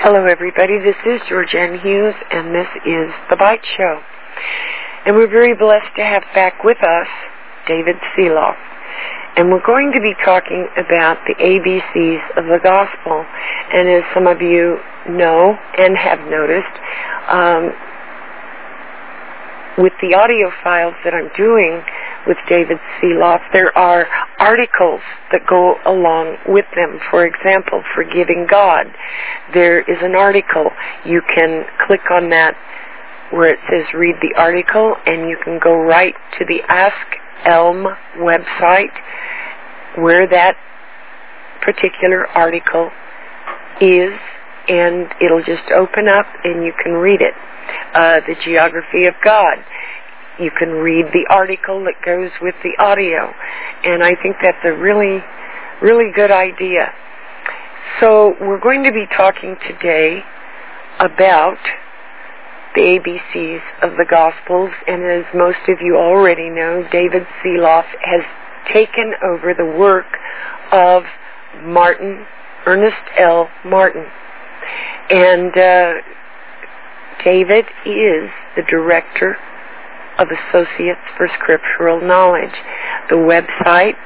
Hello everybody, this is Georgianne Hughes and this is The Bite Show. And we're very blessed to have back with us David Seeloff. And we're going to be talking about the ABCs of the Gospel. And as some of you know and have noticed, with the audio files that I'm doing with David Seeloff, there are articles that go along with them. For example, Forgiving God. There is an article. You can click on that where it says read the article, and you can go right to the Ask Elm website where that particular article is, and it'll just open up and you can read it. The Geography of God. You can read the article that goes with the audio. And I think that's a really, really good idea. So we're going to be talking today about the ABCs of the Gospels. And as most of you already know, David Seeloff has taken over the work of Ernest L. Martin. And David is the director of Associates for Scriptural Knowledge. The website,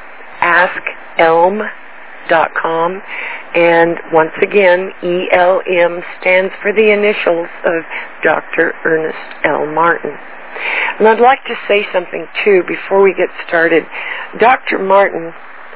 AskElm.com, and once again, ELM stands for the initials of Dr. Ernest L. Martin. And I'd like to say something, too, before we get started. Dr. Martin,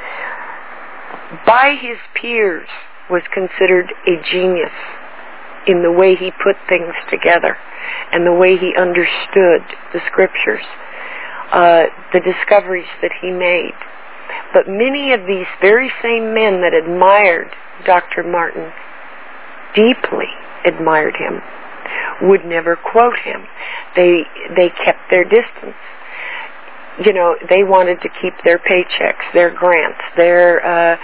by his peers, was considered a genius in the way he put things together and the way he understood the Scriptures, the discoveries that he made. But many of these very same men that admired Dr. Martin, deeply admired him, would never quote him. They kept their distance. You know, they wanted to keep their paychecks, their grants, their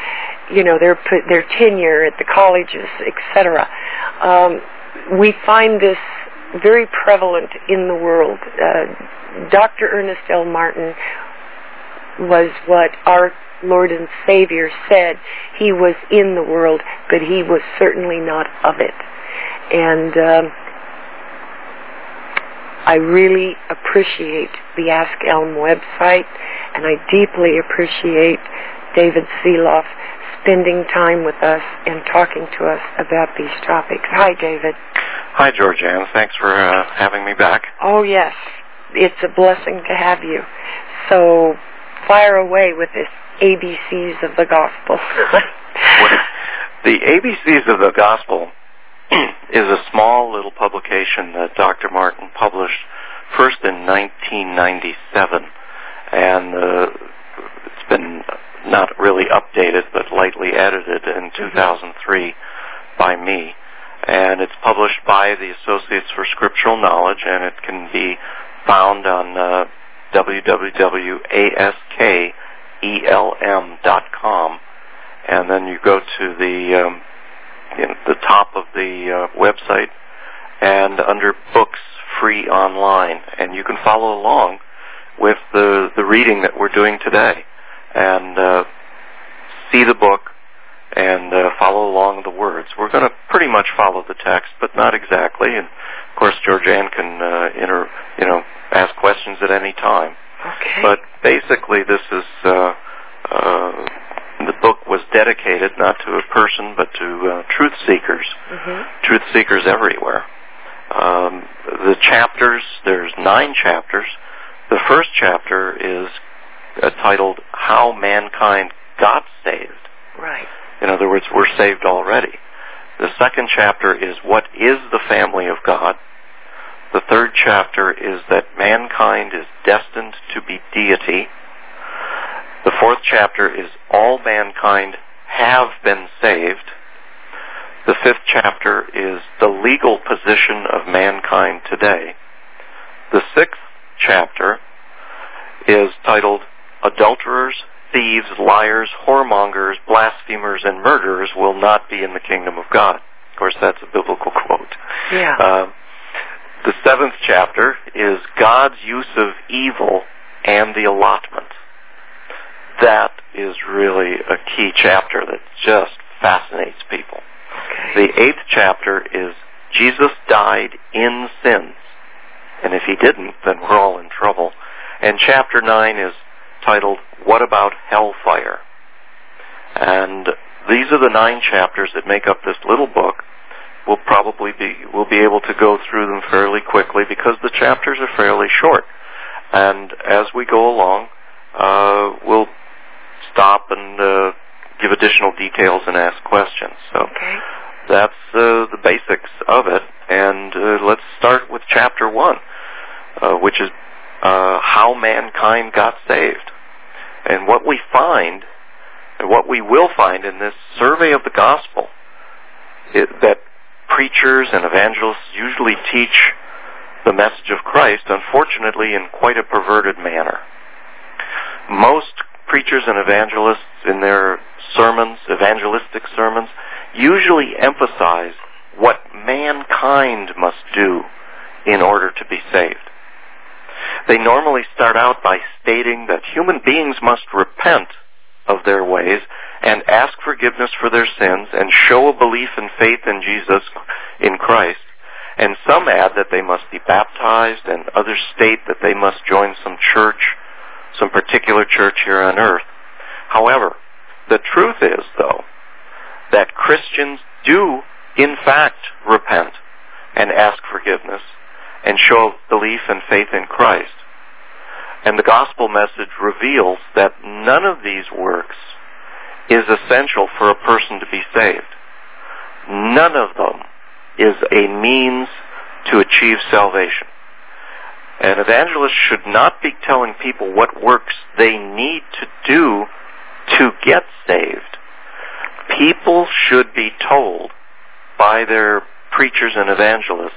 tenure at the colleges, etc. We find this very prevalent in the world. Dr. Ernest L. Martin was what our Lord and Savior said. He was in the world, but he was certainly not of it. And I really appreciate the Ask Elm website, and I deeply appreciate David Seeloff spending time with us and talking to us about these topics. Hi, David. Hi, Georgianne. Thanks for having me back. Oh, yes. It's a blessing to have you. So, fire away with this ABCs of the Gospel. The ABCs of the Gospel is a small little publication that Dr. Martin published first in 1997, and it's been not really updated but lightly edited in 2003 by me. And it's published by the Associates for Scriptural Knowledge, and it can be found on www.askelm.com, and then you go to the top of the website and under Books, Free Online, and you can follow along with the reading that we're doing today, and see the book and follow along the words. We're going to pretty much follow the text, but not exactly. And of course, Georgianne can ask questions at any time. Okay. But basically, this is the book was dedicated not to a person, but to truth seekers. Mm-hmm. Truth seekers everywhere. The chapters, there's 9 chapters. The first chapter is titled "How Mankind Got Saved." Right. In other words, we're saved already. The second chapter is "What is the Family of God?" The third chapter is that mankind is destined to be deity. The fourth chapter is "All mankind have been saved." The fifth chapter is "The legal position of mankind today." The sixth chapter is titled "Adulterers, thieves, liars, whoremongers, blasphemers, and murderers will not be in the kingdom of God." Of course, that's a biblical quote. Yeah. The seventh chapter is "God's use of evil and the allotment." That is really a key chapter that just fascinates people. Okay. The 8th chapter is Jesus died in sins. And if he didn't, then we're all in trouble. And chapter 9 is titled, What About Hellfire? And these are the 9 chapters that make up this little book. We'll be able to go through them fairly quickly because the chapters are fairly short. And as we go along, we'll stop and give additional details and ask questions. So that's the basics of it. And let's start with chapter 1, which is how mankind got saved. And what we find, and what we will find in this survey of the gospel, that preachers and evangelists usually teach the message of Christ, unfortunately, in quite a perverted manner. Most preachers and evangelists in their sermons, evangelistic sermons, usually emphasize what mankind must do in order to be saved. They normally start out by stating that human beings must repent of their ways and ask forgiveness for their sins and show a belief and faith in Jesus, in Christ. And some add that they must be baptized, and others state that they must join some church, some particular church here on earth. However, the truth is, though, that Christians do, in fact, repent and ask forgiveness and show belief and faith in Christ. And the gospel message reveals that none of these works is essential for a person to be saved. None of them is a means to achieve salvation. An evangelist should not be telling people what works they need to do to get saved. People should be told by their preachers and evangelists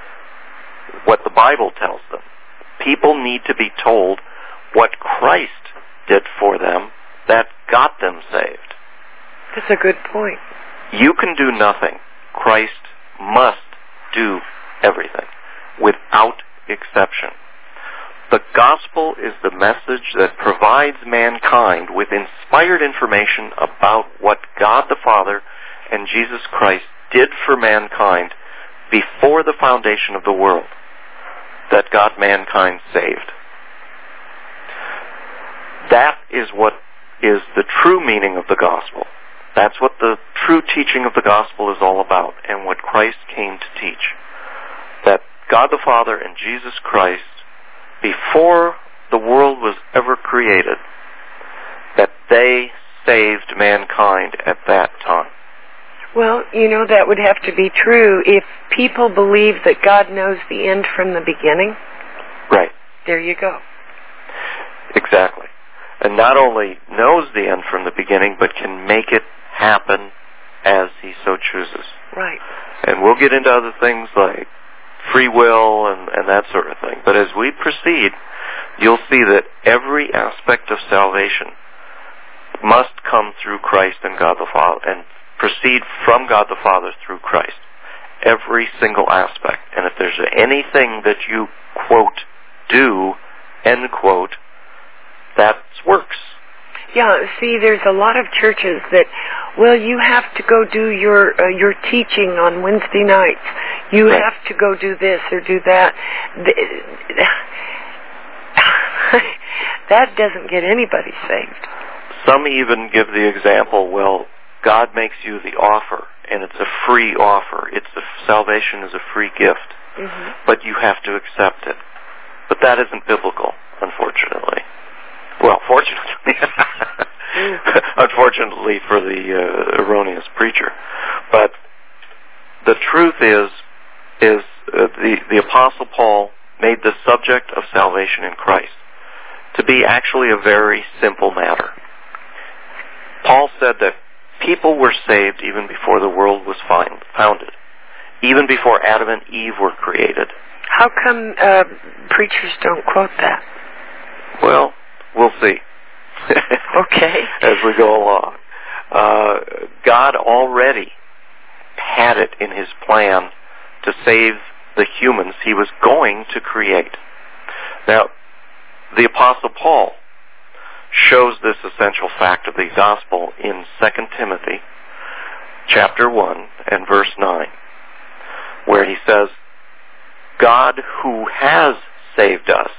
what the Bible tells them. People need to be told what Christ did for them that got them saved. That's a good point. You can do nothing. Christ must do everything, without exception. The gospel is the message that provides mankind with inspired information about what God the Father and Jesus Christ did for mankind before the foundation of the world, that got mankind saved. That is what is the true meaning of the gospel. That's what the true teaching of the gospel is all about, and what Christ came to teach. That God the Father and Jesus Christ, before the world was ever created, that they saved mankind at that time. Well, that would have to be true if people believe that God knows the end from the beginning. Right. There you go. Exactly. And not only knows the end from the beginning, but can make it happen as he so chooses. Right. And we'll get into other things like free will and that sort of thing. But as we proceed, you'll see that every aspect of salvation must come through Christ and God the Father, and proceed from God the Father through Christ. Every single aspect. And if there's anything that you, quote, do, end quote, that works. Yeah, see, there's a lot of churches that, you have to go do your teaching on Wednesday nights. You right. have to go do this or do that. That doesn't get anybody saved. Some even give the example, God makes you the offer, and it's a free offer. Salvation is a free gift, but you have to accept it. But that isn't biblical, unfortunately. Well, fortunately. Unfortunately for the erroneous preacher. But the truth is the Apostle Paul made the subject of salvation in Christ to be actually a very simple matter. Paul said that people were saved even before the world was founded, even before Adam and Eve were created. How come preachers don't quote that? Well, we'll see. Okay. As we go along. God already had it in his plan to save the humans he was going to create. Now, the Apostle Paul shows this essential fact of the gospel in 2 Timothy chapter 1 and verse 9, where he says, God who has saved us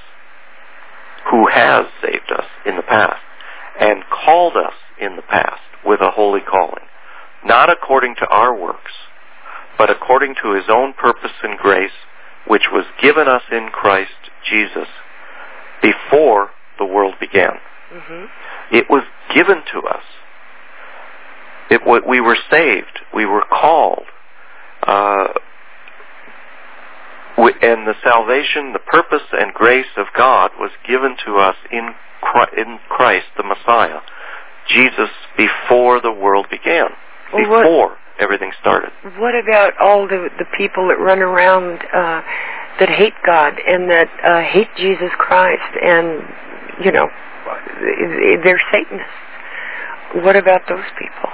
in the past, and called us in the past with a holy calling, not according to our works, but according to his own purpose and grace, which was given us in Christ Jesus before the world began. Mm-hmm. It was given to us. We were saved. We were called. And the salvation, the purpose and grace of God was given to us in Christ, the Messiah, Jesus, before the world began, before everything started. What about all the people that run around that hate God and that hate Jesus Christ and, they're Satanists? What about those people?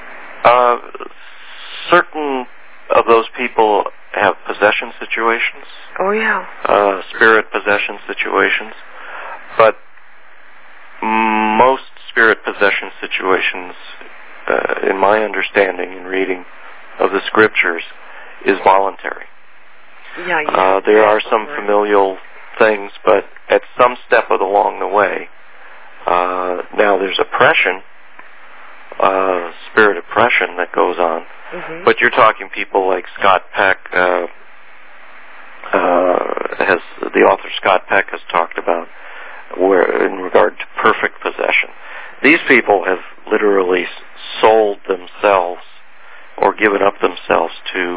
Certain of those people have possession situations. Oh, yeah. Spirit possession situations. But most spirit possession situations, in my understanding and reading of the scriptures, is voluntary. Yeah. There are some familial things, but at some step along the way, now there's oppression, spirit oppression that goes on. Mm-hmm. But you're talking people like Scott Peck, the author Scott Peck has talked about, where in regard to perfect possession. These people have literally sold themselves or given up themselves to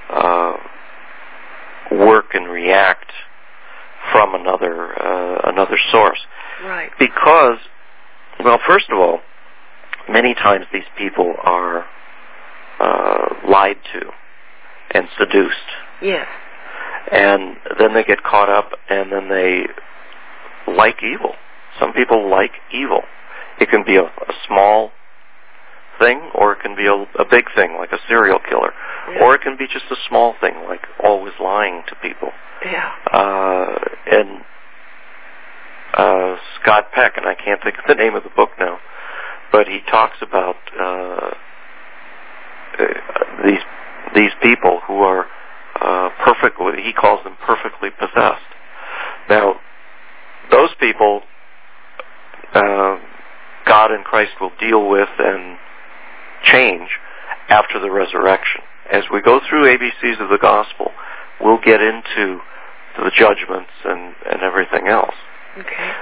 work and react from another source. Right. Because, well, first of all, many times these people are lied to and seduced. Yes. And then they get caught up, and then they like evil. Some people like evil. It can be a small thing, or it can be a big thing, like a serial killer. Yeah. Or it can be just a small thing, like always lying to people. Yeah. And Scott Peck, and I can't think of the name of the book now, but he talks about these people who are perfectly, he calls them perfectly possessed. Now, those people, God and Christ will deal with and change after the resurrection. As we go through ABCs of the gospel, we'll get into the judgments and everything else. Okay.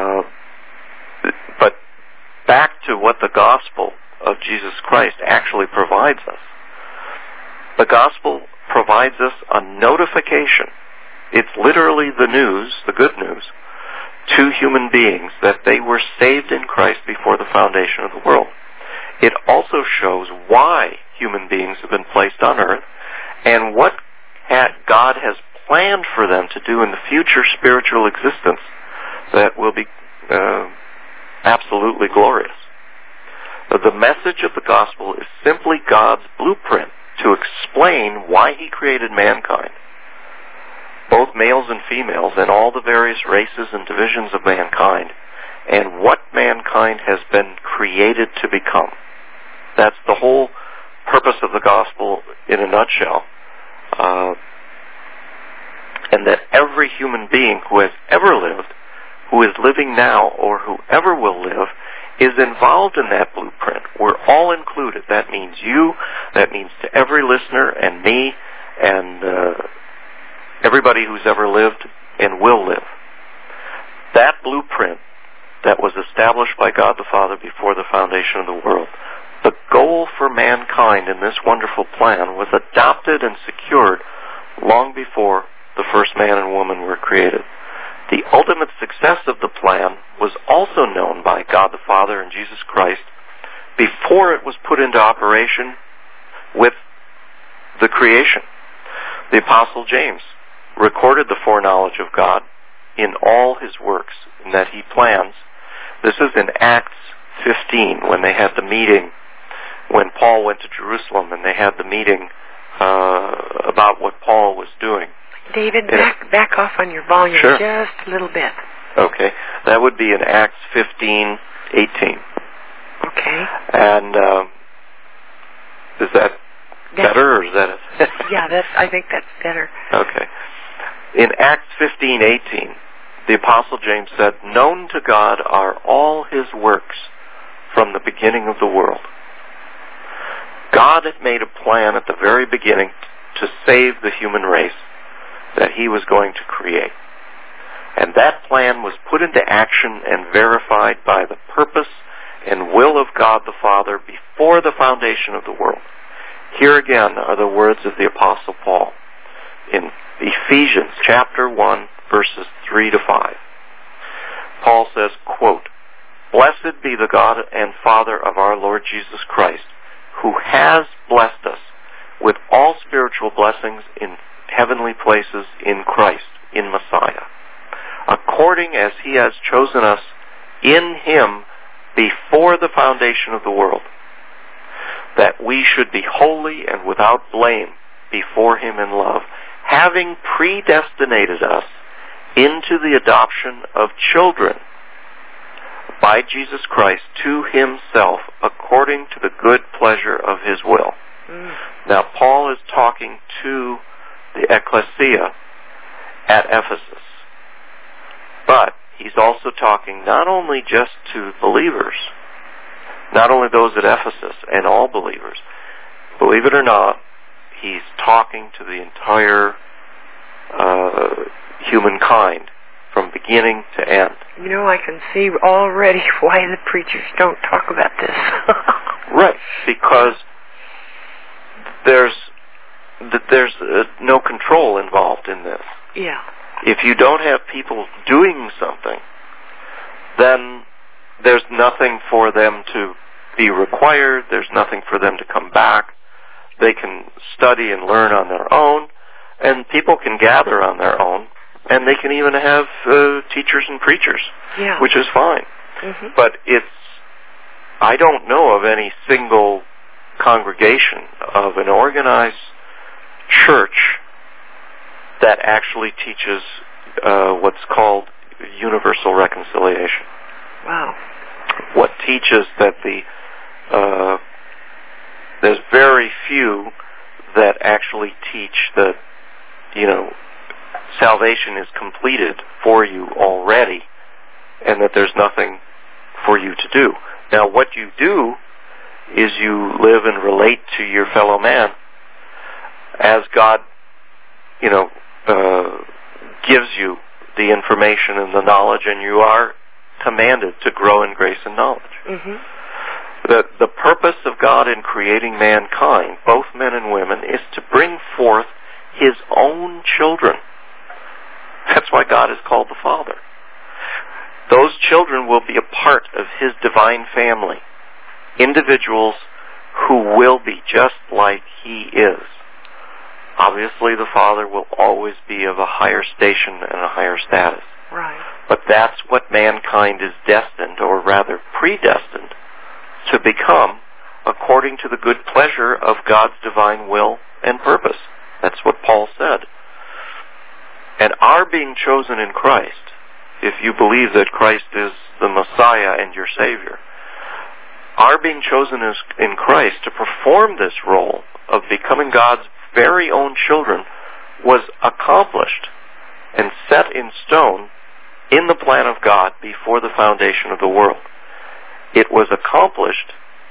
But back to what the gospel of Jesus Christ actually provides us. The gospel provides us a notification. It's literally the news, the good news, to human beings that they were saved in Christ before the foundation of the world. It also shows why human beings have been placed on earth and what God has planned for them to do in the future spiritual existence that will be absolutely glorious. The message of the gospel is simply God's blueprint to explain why he created mankind, both males and females, and all the various races and divisions of mankind, and what mankind has been created to become. That's the whole purpose of the gospel in a nutshell. And that every human being who has ever lived, who is living now, or who ever will live, is involved in that blueprint. We're all included. That means you, that means to every listener, and me, and everybody who's ever lived and will live. That blueprint that was established by God the Father before the foundation of the world, the goal for mankind in this wonderful plan was adopted and secured long before the first man and woman were created. The ultimate success of the plan was also known by God the Father and Jesus Christ before it was put into operation with the creation. The Apostle James recorded the foreknowledge of God in all his works, and that he plans. This is in Acts 15, when they had the meeting, when Paul went to Jerusalem, and they had the meeting about what Paul was doing. David, back off on your volume. Sure. Just a little bit. Okay. That would be in Acts 15:18. Okay. And Is that better, or is that... Yeah, I think that's better. Okay. In Acts 15:18, the Apostle James said, "Known to God are all His works from the beginning of the world." God had made a plan at the very beginning to save the human race that He was going to create. And that plan was put into action and verified by the purpose and will of God the Father before the foundation of the world. Here again are the words of the Apostle Paul in Ephesians chapter 1, verses 3 to 5. Paul says, quote, "Blessed be the God and Father of our Lord Jesus Christ, who has blessed us with all spiritual blessings in heavenly places in Christ, in Messiah, according as He has chosen us in Him before the foundation of the world, that we should be holy and without blame before Him in love, having predestinated us into the adoption of children by Jesus Christ to Himself, according to the good pleasure of His will." Now, Paul is talking to the ecclesia at Ephesus, but he's also talking not only just to believers, not only those at Ephesus and all believers. Believe it or not, he's talking to the entire humankind from beginning to end. You know, I can see already why the preachers don't talk about this. Right, because there's no control involved in this. Yeah. If you don't have people doing something, then there's nothing for them to be required. There's nothing for them to come back. They can study and learn on their own, and people can gather on their own, and they can even have teachers and preachers, yeah, which is fine. Mm-hmm. But I don't know of any single congregation of an organized church that actually teaches what's called universal reconciliation. Wow. What teaches that there's very few that actually teach that, salvation is completed for you already and that there's nothing for you to do. Now, what you do is you live and relate to your fellow man as God, gives you the information and the knowledge, and you are commanded to grow in grace and knowledge. Mm-hmm. The purpose of God in creating mankind, both men and women, is to bring forth His own children. That's why God is called the Father. Those children will be a part of His divine family, individuals who will be just like He is. Obviously, the Father will always be of a higher station and a higher status. Right. But that's what mankind is destined, or rather predestined, to become according to the good pleasure of God's divine will and purpose. That's what Paul said. And our being chosen in Christ, if you believe that Christ is the Messiah and your Savior, our being chosen in Christ to perform this role of becoming God's very own children was accomplished and set in stone in the plan of God before the foundation of the world. It was accomplished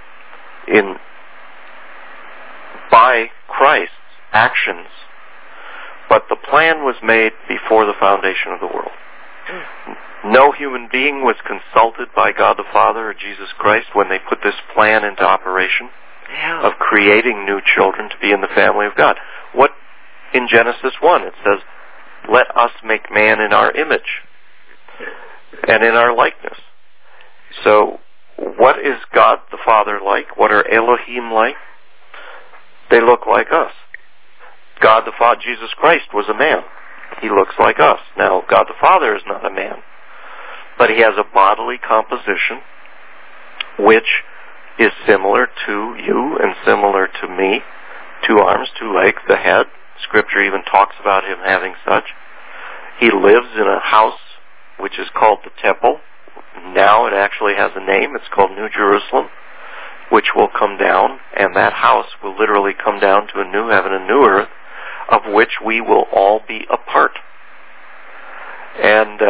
by Christ's actions, but the plan was made before the foundation of the world. No human being was consulted by God the Father or Jesus Christ when they put this plan into operation, yeah, of creating new children to be in the family of God. What in Genesis 1 it says, "Let us make man in our image and in our likeness." So what is God the Father like? What are Elohim like? They look like us. God the Father, Jesus Christ, was a man. He looks like us. Now, God the Father is not a man, but He has a bodily composition which is similar to you and similar to me. 2 arms, 2 legs, the head. Scripture even talks about Him having such. He lives in a house which is called the temple. Now it actually has a name. It's called New Jerusalem. which will come down, and that house will literally come down to a new heaven and new earth, of which we will all be a part. And,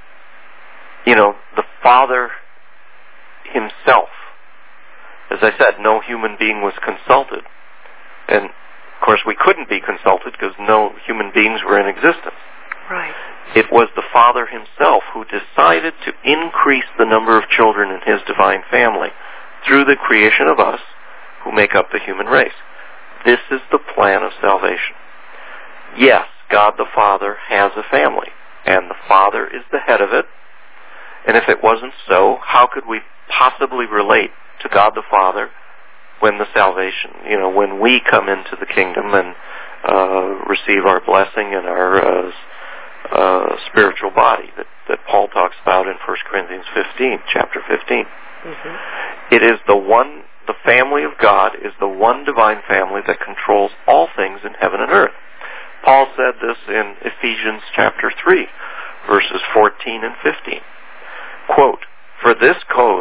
the Father himself, as I said, no human being was consulted. And, of course, we couldn't be consulted because no human beings were in existence. Right. It was the Father himself who decided to increase the number of children in his divine family through the creation of us who make up the human race. This is the plan of salvation. Yes, God the Father has a family, and the Father is the head of it. And if it wasn't so, how could we possibly relate to God the Father when the salvation, when we come into the kingdom and receive our blessing and our spiritual body that Paul talks about in 1 Corinthians 15, chapter 15. Mm-hmm. It is the family of God is the one divine family that controls all things in heaven and earth. Paul said this in Ephesians chapter 3, verses 14 and 15. Quote, For this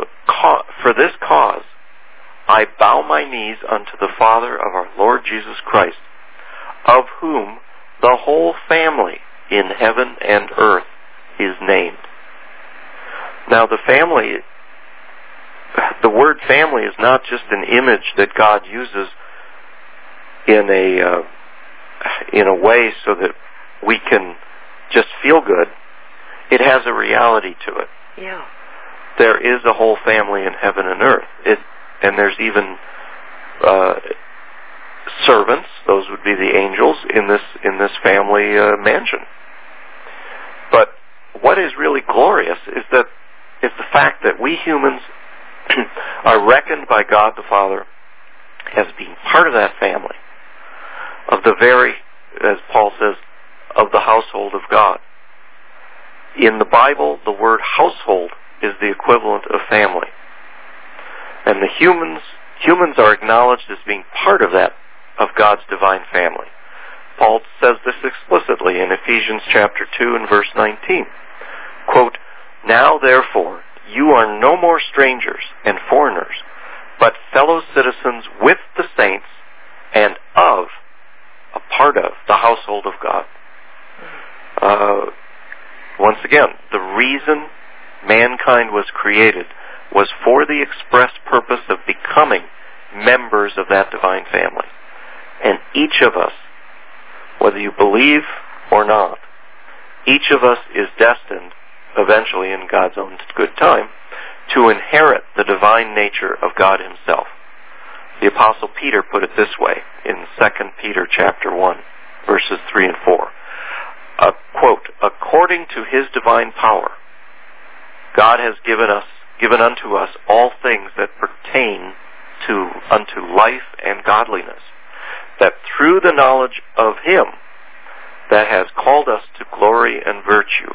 cause I bow my knees unto the Father of our Lord Jesus Christ, of whom the whole family in heaven and earth is named. Now the word family is not just an image that God uses in a way so that we can just feel good. It has a reality to it. Yeah. There is a whole family in heaven and earth. And there's even servants, those would be the angels, in this family mansion. But what is really glorious is the fact that we humans are reckoned by God the Father as being part of that family, of the very, as Paul says, of the household of God. In the Bible, the word household is the equivalent of family. And the humans are acknowledged as being part of that, of God's divine family. Paul says this explicitly in Ephesians chapter 2 and verse 19. Quote, Now therefore, you are no more strangers and foreigners, but fellow citizens with the saints and a part of the household of God. Once again, the reason mankind was created was for the express purpose of becoming members of that divine family. And each of us, whether you believe or not, each of us is destined, eventually in God's own good time, to inherit the divine nature of God himself. The Apostle Peter put it this way in 2 Peter chapter 1, verses 3 and 4. Quote, According to his divine power, God has given unto us all things that pertain unto life and godliness, that through the knowledge of him that has called us to glory and virtue,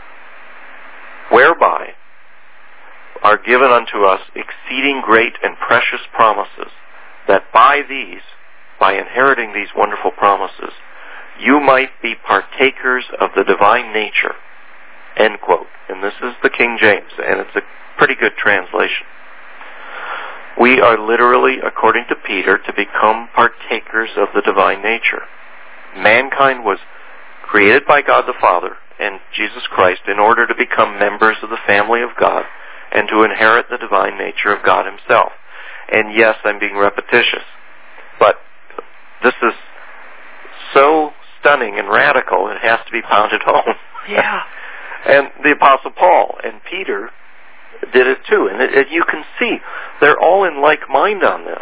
whereby are given unto us exceeding great and precious promises, that by inheriting these wonderful promises, you might be partakers of the divine nature. End quote. And this is the King James, and it's a pretty good translation. We are literally, according to Peter, to become partakers of the divine nature. Mankind was created by God the Father and Jesus Christ in order to become members of the family of God and to inherit the divine nature of God himself. And yes, I'm being repetitious, but this is so stunning and radical, it has to be pounded home. Yeah. And the Apostle Paul and Peter did it too. And you can see, they're all in like mind on this.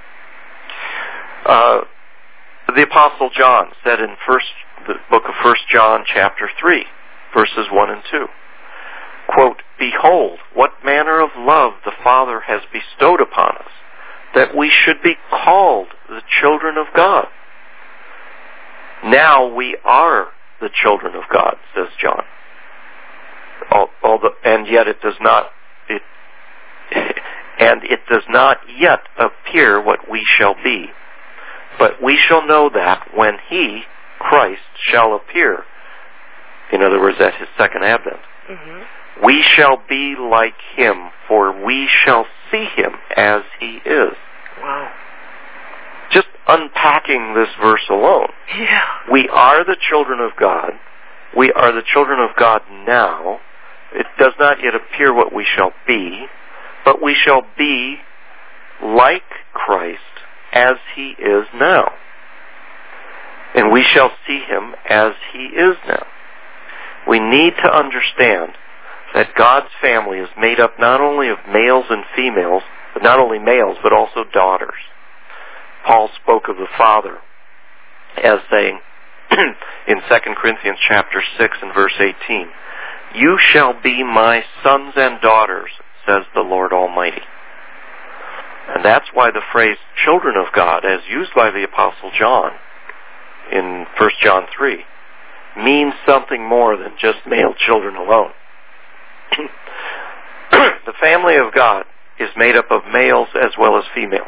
The Apostle John said in the book of 1 John chapter 3, verses 1 and 2, quote, Behold, what manner of love the Father has bestowed upon us, that we should be called the children of God. Now we are the children of God, says John. And yet it does not yet appear what we shall be. But we shall know that when he, Christ, shall appear, in other words, at his second advent, we shall be like him, for we shall see him as he is. Wow. Just unpacking this verse alone. Yeah. We are the children of God. We are the children of God now. It does not yet appear what we shall be, but we shall be like Christ as he is now. And we shall see him as he is now. We need to understand that God's family is made up not only of males and females, but not only males, but also daughters. Paul spoke of the Father as saying in 2 Corinthians chapter 6 and verse 18, "You shall be my sons and daughters, says the Lord Almighty." And that's why the phrase children of God, as used by the Apostle John in 1 John 3, means something more than just male children alone. The family of God is made up of males as well as females.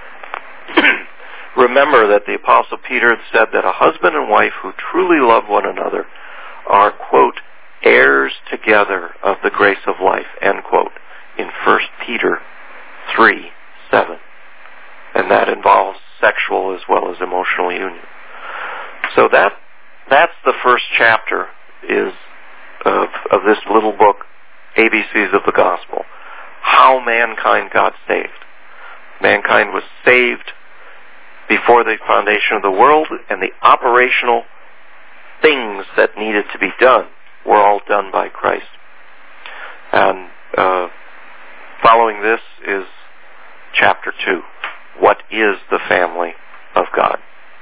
Remember that the Apostle Peter said that a husband and wife who truly love one another are, quote, heirs together of the grace of life, end quote, in 1 Peter 3:7. And that involves sexual as well as emotional union. So that's the first chapter of this little book, ABCs of the Gospel. How mankind got saved. Mankind was saved before the foundation of the world, and the operational things that needed to be done were all done by Christ. And following this is chapter 2. What is the family of God?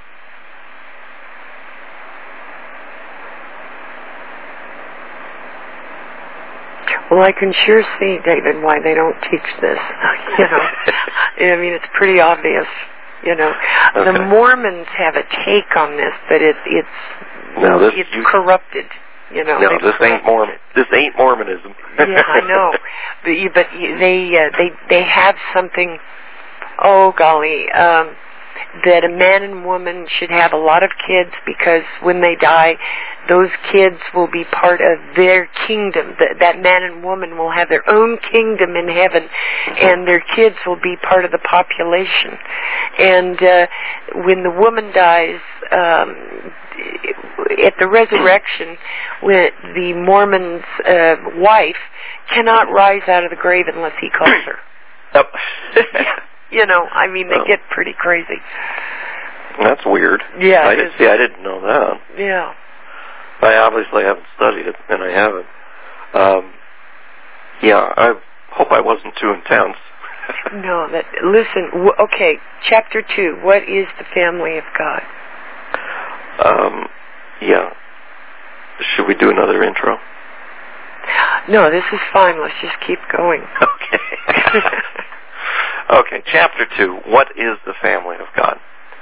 Well, I can sure see, David, why they don't teach this. You know, I mean, it's pretty obvious. You know, okay. The Mormons have a take on this, but it's corrupted. You know, no, this ain't Mormonism. Yeah, I know, but they have something. Oh golly. That a man and woman should have a lot of kids, because when they die, those kids will be part of their kingdom. That man and woman will have their own kingdom in heaven, and their kids will be part of the population. And when the woman dies, at the resurrection, when the Mormon's wife cannot rise out of the grave unless he calls her. Yep. You know, I mean, they get pretty crazy. That's weird. Yeah. I didn't know that. Yeah. I obviously haven't studied it, and I haven't. I hope I wasn't too intense. No, listen, okay, chapter 2, what is the family of God? Should we do another intro? No, this is fine. Let's just keep going. Okay. Okay, chapter 2, what is the family of God?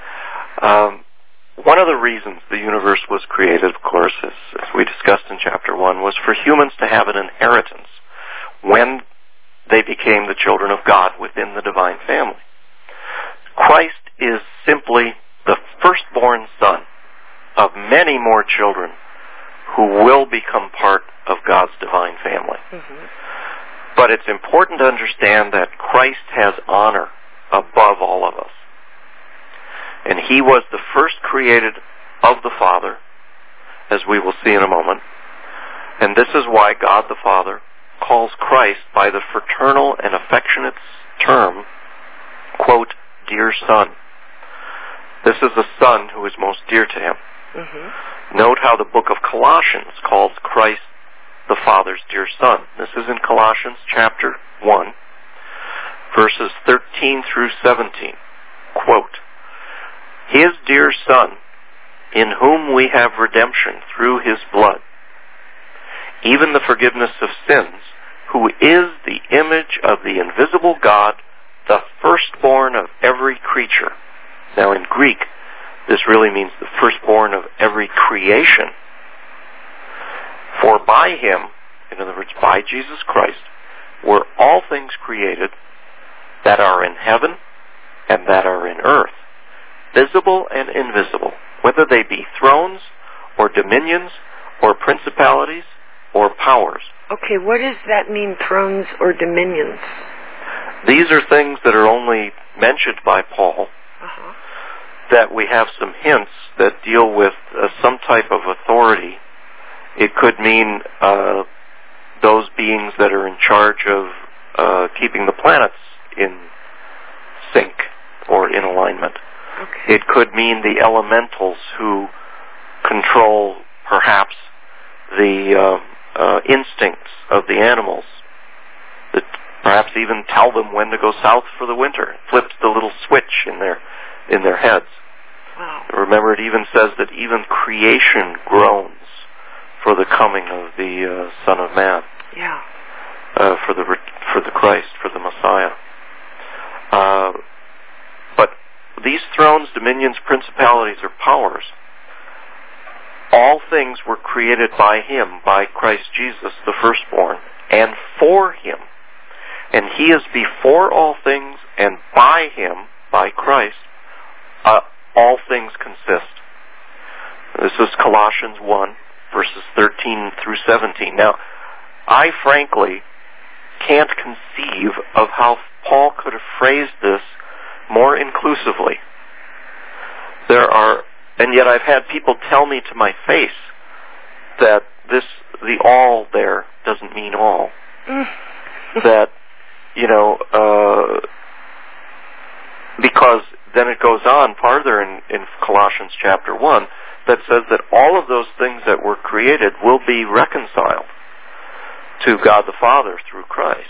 One of the reasons the universe was created, of course, as we discussed in chapter 1, was for humans to have an inheritance when they became the children of God within the divine family. Christ is simply the firstborn son of many more children who will become part of God's divine family. Mm-hmm. But it's important to understand that Christ has honor above all of us. And he was the first created of the Father, as we will see in a moment. And this is why God the Father calls Christ by the fraternal and affectionate term, quote, dear son. This is the son who is most dear to him. Mm-hmm. Note how the book of Colossians calls Christ the Father's dear son. This is in Colossians chapter 1, verses 13 through 17. Quote, his dear Son, in whom we have redemption through his blood, even the forgiveness of sins, who is the image of the invisible God, the firstborn of every creature. Now in Greek, this really means the firstborn of every creation. For by him, in other words, by Jesus Christ, were all things created that are in heaven and that are in earth, visible and invisible, whether they be thrones or dominions or principalities or powers. Okay, what does that mean, thrones or dominions? These are things that are only mentioned by Paul, that we have some hints that deal with some type of authority. It could mean those beings that are in charge of keeping the planets in sync or in alignment. Okay. It could mean the elementals who control perhaps the instincts of the animals, that perhaps even tell them when to go south for the winter, flips the little switch in their heads. Wow. Remember, it even says that even creation groans for the coming of the Son of Man. Yeah. For the Christ, for the Messiah. But these thrones, dominions, principalities, or powers, all things were created by Him, by Christ Jesus, the firstborn, and for Him. And He is before all things, and by Him, by Christ, all things consist. This is Colossians 1, verses 13 through 17. Now, I frankly can't conceive of how Paul could have phrased this more inclusively. And yet I've had people tell me to my face that the all there doesn't mean all. That, because then it goes on farther in Colossians chapter 1 that says that all of those things that were created will be reconciled to God the Father through Christ.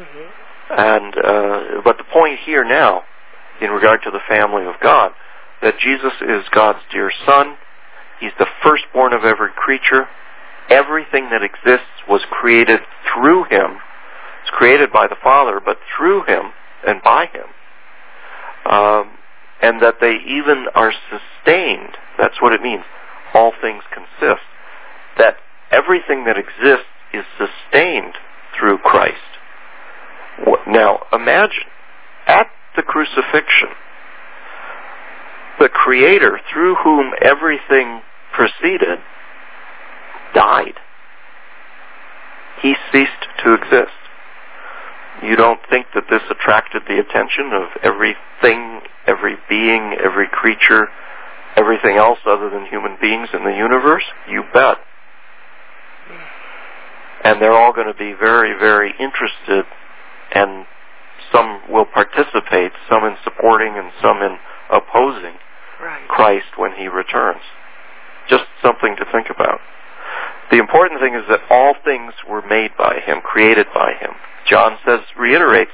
And but the point here now, in regard to the family of God, that Jesus is God's dear Son. He's the firstborn of every creature. Everything that exists was created through Him. It's created by the Father, but through Him and by Him. And that they even are sustained. That's what it means. All things consist. That everything that exists is sustained through Christ. Now, imagine, at the crucifixion, the Creator through whom everything proceeded died. He ceased to exist. You don't think that this attracted the attention of everything, every being, every creature, everything else other than human beings in the universe? You bet. And they're all going to be very, very interested, and some will participate, some in supporting and some in opposing Christ when He returns. Just something to think about. The important thing is that all things were made by Him, created by Him. John reiterates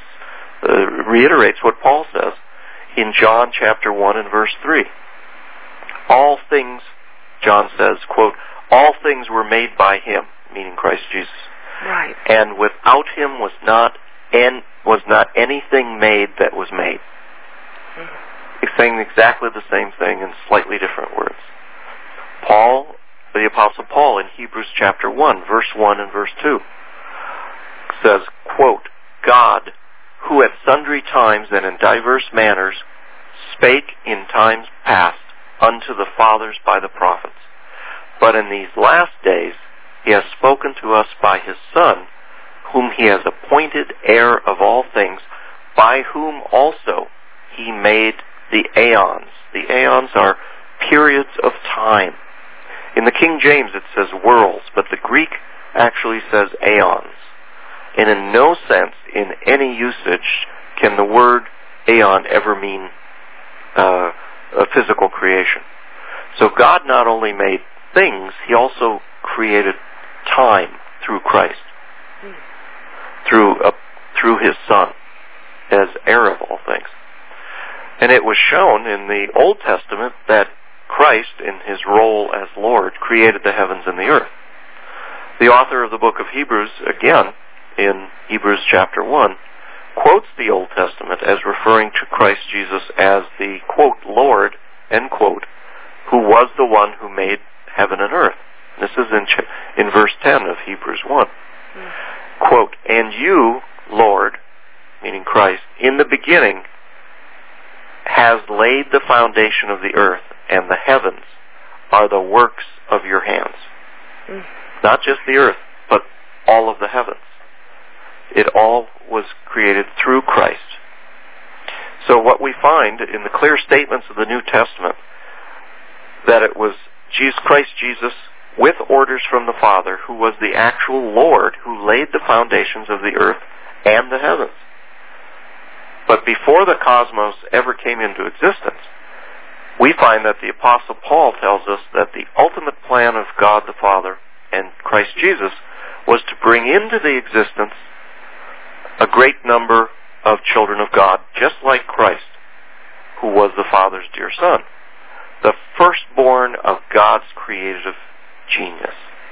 what Paul says in John chapter 1 and verse 3. All things, John says, quote, all things were made by Him, meaning Christ Jesus. Right. And without Him was not anything made that was made. He's saying exactly the same thing in slightly different words. Paul, the Apostle Paul, in Hebrews chapter 1, verse 1 and verse 2, says, quote, God, who at sundry times and in diverse manners spake in times past unto the fathers by the prophets, but in these last days He has spoken to us by His Son, whom He has appointed heir of all things, by whom also He made the aeons. The aeons are periods of time. In the King James it says worlds, but the Greek actually says aeons. And in no sense, in any usage, can the word aeon ever mean a physical creation. So God not only made things, He also created time through Christ, through His Son, as heir of all things. And it was shown in the Old Testament that Christ, in His role as Lord, created the heavens and the earth. The author of the book of Hebrews, again, in Hebrews chapter 1, quotes the Old Testament as referring to Christ Jesus as the, quote, Lord, end quote, who was the one who made heaven and earth. This is in verse 10 of Hebrews 1. Quote, and you, Lord, meaning Christ, in the beginning has laid the foundation of the earth, and the heavens are the works of your hands. Not just the earth, but all of the heavens. It all was created through Christ. So what we find in the clear statements of the New Testament, that it was Christ Jesus with orders from the Father, who was the actual Lord who laid the foundations of the earth and the heavens. But before the cosmos ever came into existence, we find that the Apostle Paul tells us that the ultimate plan of God the Father and Christ Jesus was to bring into the existence a great number of children of God, just like Christ, who was the Father's dear Son, the firstborn of God's creative genius.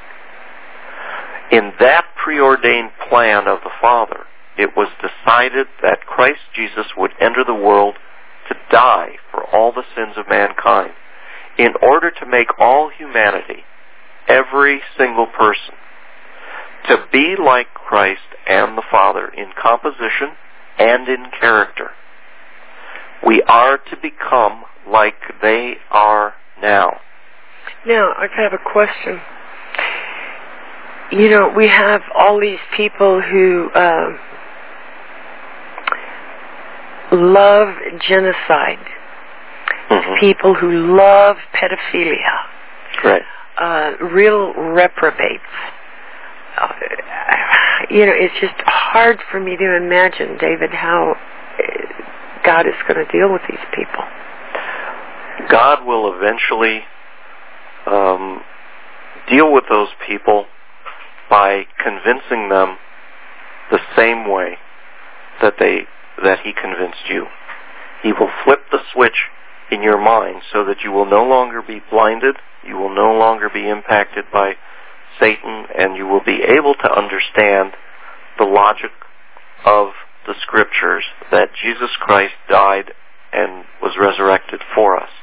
In that preordained plan of the Father, it was decided that Christ Jesus would enter the world to die for all the sins of mankind, in order to make all humanity, every single person, to be like Christ and the Father in composition and in character. We are to become like they are now. Now, I have a question. You know, we have all these people who love genocide. Mm-hmm. People who love pedophilia. Right. Real reprobates. You know, it's just hard for me to imagine, David, how God is going to deal with these people. God will eventually deal with those people by convincing them the same way that He convinced you. He will flip the switch in your mind so that you will no longer be blinded, you will no longer be impacted by Satan, and you will be able to understand the logic of the Scriptures, that Jesus Christ died and was resurrected for us.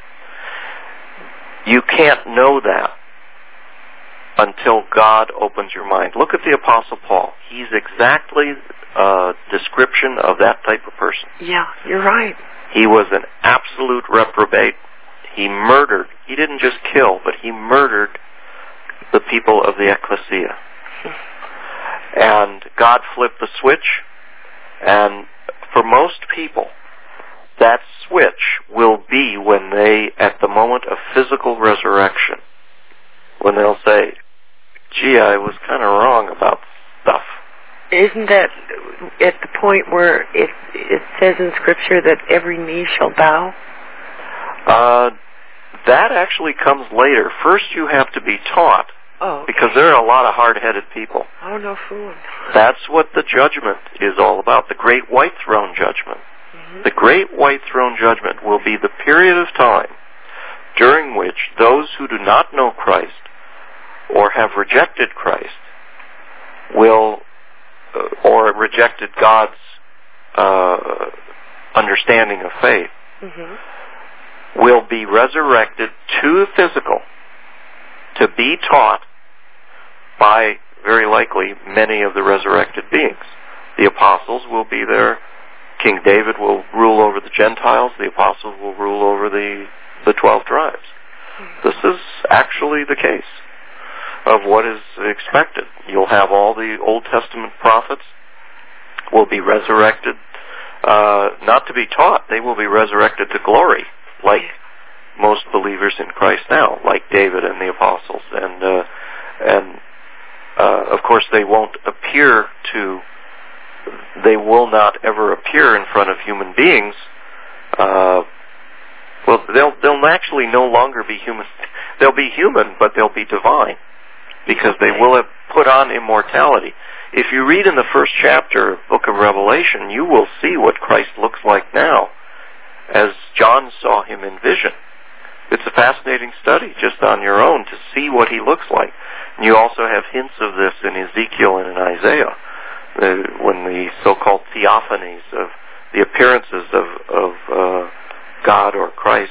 You can't know that until God opens your mind. Look at the Apostle Paul. He's exactly a description of that type of person. Yeah, you're right. He was an absolute reprobate. He murdered. He didn't just kill, but he murdered the people of the ecclesia. And God flipped the switch, and for most people, that switch will be when they, at the moment of physical resurrection, when they'll say, gee, I was kind of wrong about stuff. Isn't that at the point where it says in Scripture that every knee shall bow? That actually comes later. First you have to be taught. Oh, okay. Because there are a lot of hard-headed people. Oh, no fooling. That's what the judgment is all about, the Great White Throne Judgment. Mm-hmm. The Great White Throne Judgment will be the period of time during which those who do not know Christ or have rejected Christ will, or rejected God's understanding of faith, mm-hmm. will be resurrected to the physical to be taught by, very likely, many of the resurrected beings. The apostles will be there. King David will rule over the Gentiles. The apostles will rule over the 12 tribes. This is actually the case of what is expected. You'll have all the Old Testament prophets will be resurrected, not to be taught. They will be resurrected to glory, like most believers in Christ now, like David and the apostles. And of course, they will not ever appear in front of human beings. Well, they'll actually no longer be human. They'll be human, but they'll be divine, because they will have put on immortality. If you read in the first chapter of the book of Revelation, you will see what Christ looks like now, as John saw him in vision. It's a fascinating study just on your own to see what he looks like. And you also have hints of this in Ezekiel and in Isaiah, when the so-called theophanies of the appearances of God or Christ,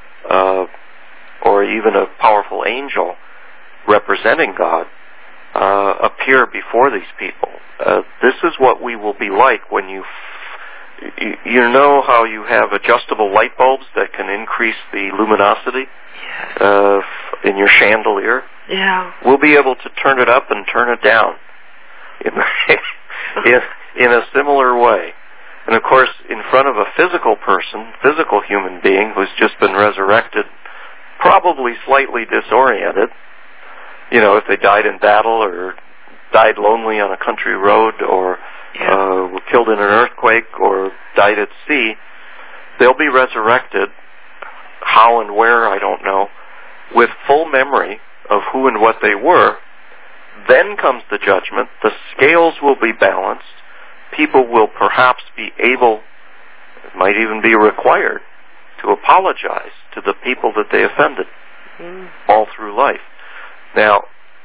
or even a powerful angel representing God, appear before these people. This is what we will be like when you know how you have adjustable light bulbs that can increase the luminosity in your chandelier? Yeah. We'll be able to turn it up and turn it down. in a similar way. And of course, in front of a physical person, physical human being who's just been resurrected, probably slightly disoriented, if they died in battle or died lonely on a country road or were killed in an earthquake or died at sea, they'll be resurrected, how and where, I don't know, with full memory of who and what they were. Then comes the judgment. The scales will be balanced. People will perhaps be able, it might even be required, to apologize to the people that they offended all through life. Now,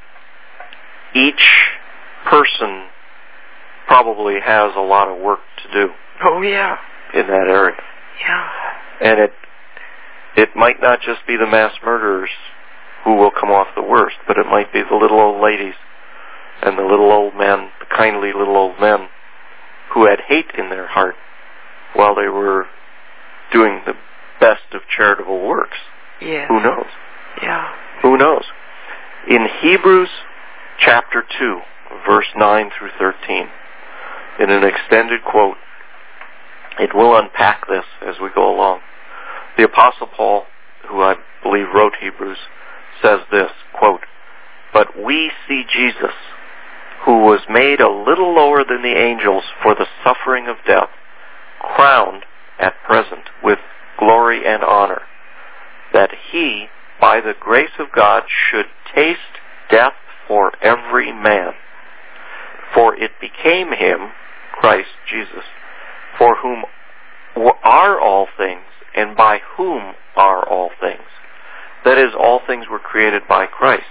each person probably has a lot of work to do. Oh, yeah. In that area. Yeah. And it might not just be the mass murderers who will come off the worst, but it might be the little old ladies and the little old men, the kindly little old men who had hate in their heart while they were doing the best of charitable works. Yes. Who knows? Yeah. Who knows? In Hebrews chapter 2, verse 9 through 13, in an extended quote, it will unpack this as we go along. The Apostle Paul, who I believe wrote Hebrews, says this, quote, "But we see Jesus, who was made a little lower than the angels for the suffering of death, crowned at present with glory and honor, that he, by the grace of God, should taste death for every man. For it became him, Christ Jesus, for whom are all things, and by whom are all things." That is, all things were created by Christ.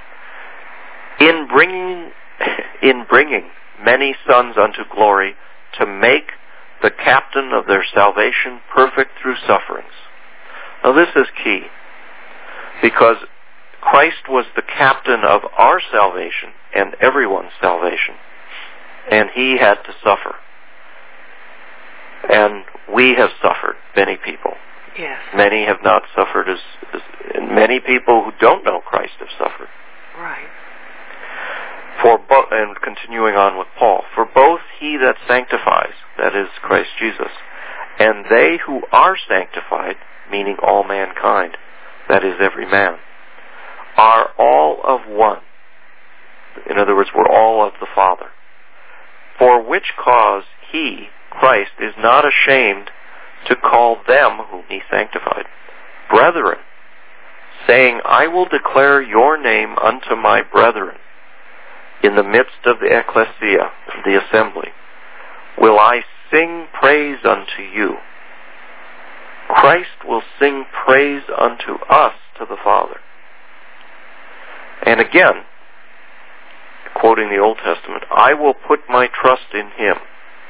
In bringing many sons unto glory, to make the captain of their salvation perfect through sufferings. Now this is key, because Christ was the captain of our salvation and everyone's salvation, and he had to suffer. And we have suffered, many people. Yes. Many have not suffered as many people who don't know Christ have suffered. Right. And continuing on with Paul, "For both he that sanctifies," that is Christ Jesus, "and they who are sanctified," meaning all mankind, that is every man, "are all of one." In other words, we're all of the Father. "For which cause he, Christ, is not ashamed to call them whom he sanctified brethren, saying, I will declare your name unto my brethren. In the midst of the ecclesia, the assembly, will I sing praise unto you. Christ will sing praise unto us to the Father." And again, quoting the Old Testament, "I will put my trust in him."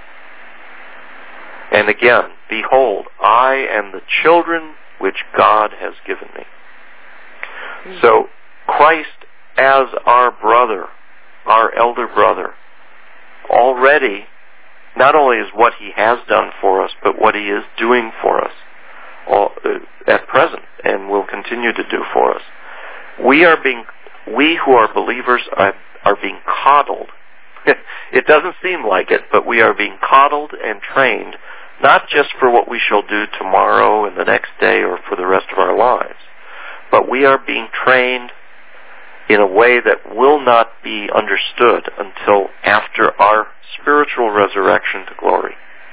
And again, "Behold, I am the children which God has given me." So, Christ as our brother, our elder brother, already, not only is what he has done for us, but what he is doing for us at present and will continue to do for us. We who are believers are being coddled. It doesn't seem like it, but we are being coddled and trained, not just for what we shall do tomorrow and the next day or for the rest of our lives, but we are being trained in a way that will not be understood until after our spiritual resurrection to glory.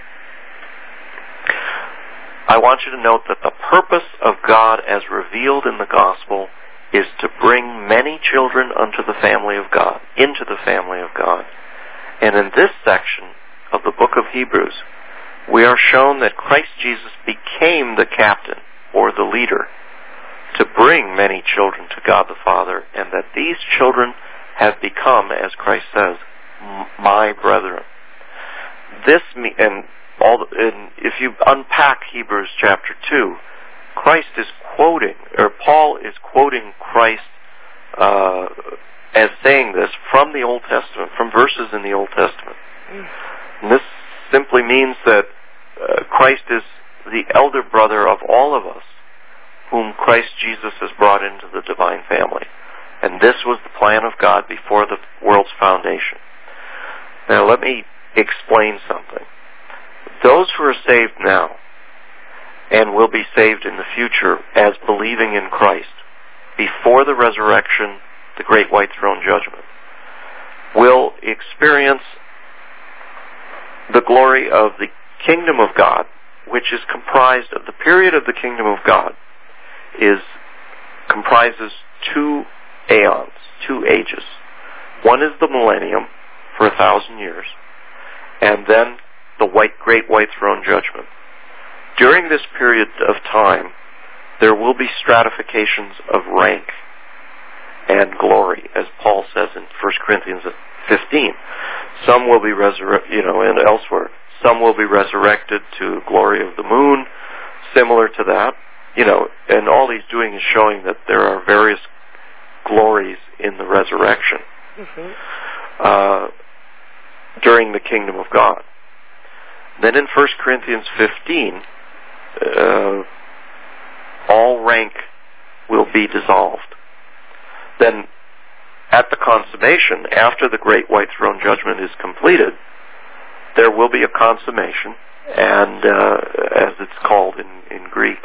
I want you to note that the purpose of God as revealed in the gospel is to bring many children unto the family of God, into the family of God. And in this section of the book of Hebrews, we are shown that Christ Jesus became the captain or the leader to bring many children to God the Father, and that these children have become, as Christ says, my brethren. If you unpack Hebrews chapter 2, Paul is quoting Christ as saying this from the Old Testament, from verses in the Old Testament. And this simply means that Christ is the elder brother of all of us, whom Christ Jesus has brought into the divine family. And this was the plan of God before the world's foundation. Now let me explain something. Those who are saved now and will be saved in the future as believing in Christ before the resurrection, the great white throne judgment, will experience the glory of the kingdom of God, which is comprised of the period of the kingdom of God comprises 2 aeons, 2 ages. One is the millennium for 1,000 years, and then the great white throne judgment. During this period of time, there will be stratifications of rank and glory, as Paul says in 1 Corinthians 15. Some will be and elsewhere. Some will be resurrected to glory of the moon, similar to that. And all he's doing is showing that there are various glories in the resurrection during the kingdom of God. Then in 1 Corinthians 15, all rank will be dissolved. Then at the consummation, after the great white throne judgment is completed, there will be a consummation, and as it's called in Greek,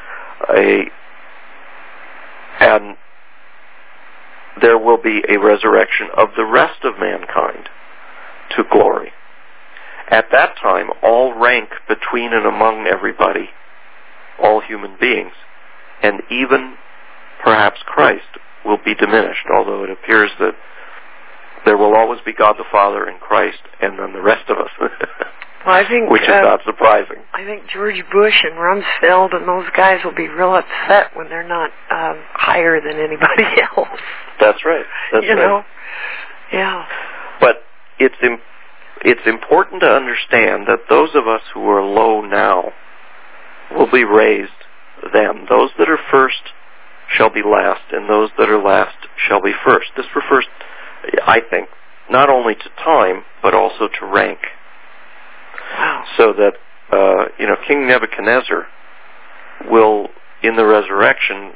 and there will be a resurrection of the rest of mankind to glory. At that time, all rank between and among everybody, all human beings, and even perhaps Christ, will be diminished, although it appears that there will always be God the Father and Christ, and then the rest of us. Well, I think, which is not surprising. I think George Bush and Rumsfeld and those guys will be real upset when they're not higher than anybody else. That's right. That's you right. know? Yeah. But it's important to understand that those of us who are low now will be raised then. Those that are first shall be last, and those that are last shall be first. This refers, I think, not only to time, but also to rank. Wow. So that, King Nebuchadnezzar will, in the resurrection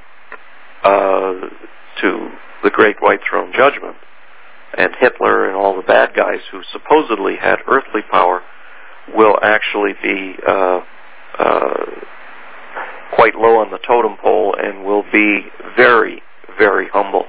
to the great white throne judgment, and Hitler and all the bad guys who supposedly had earthly power will actually be quite low on the totem pole and will be very, very humble.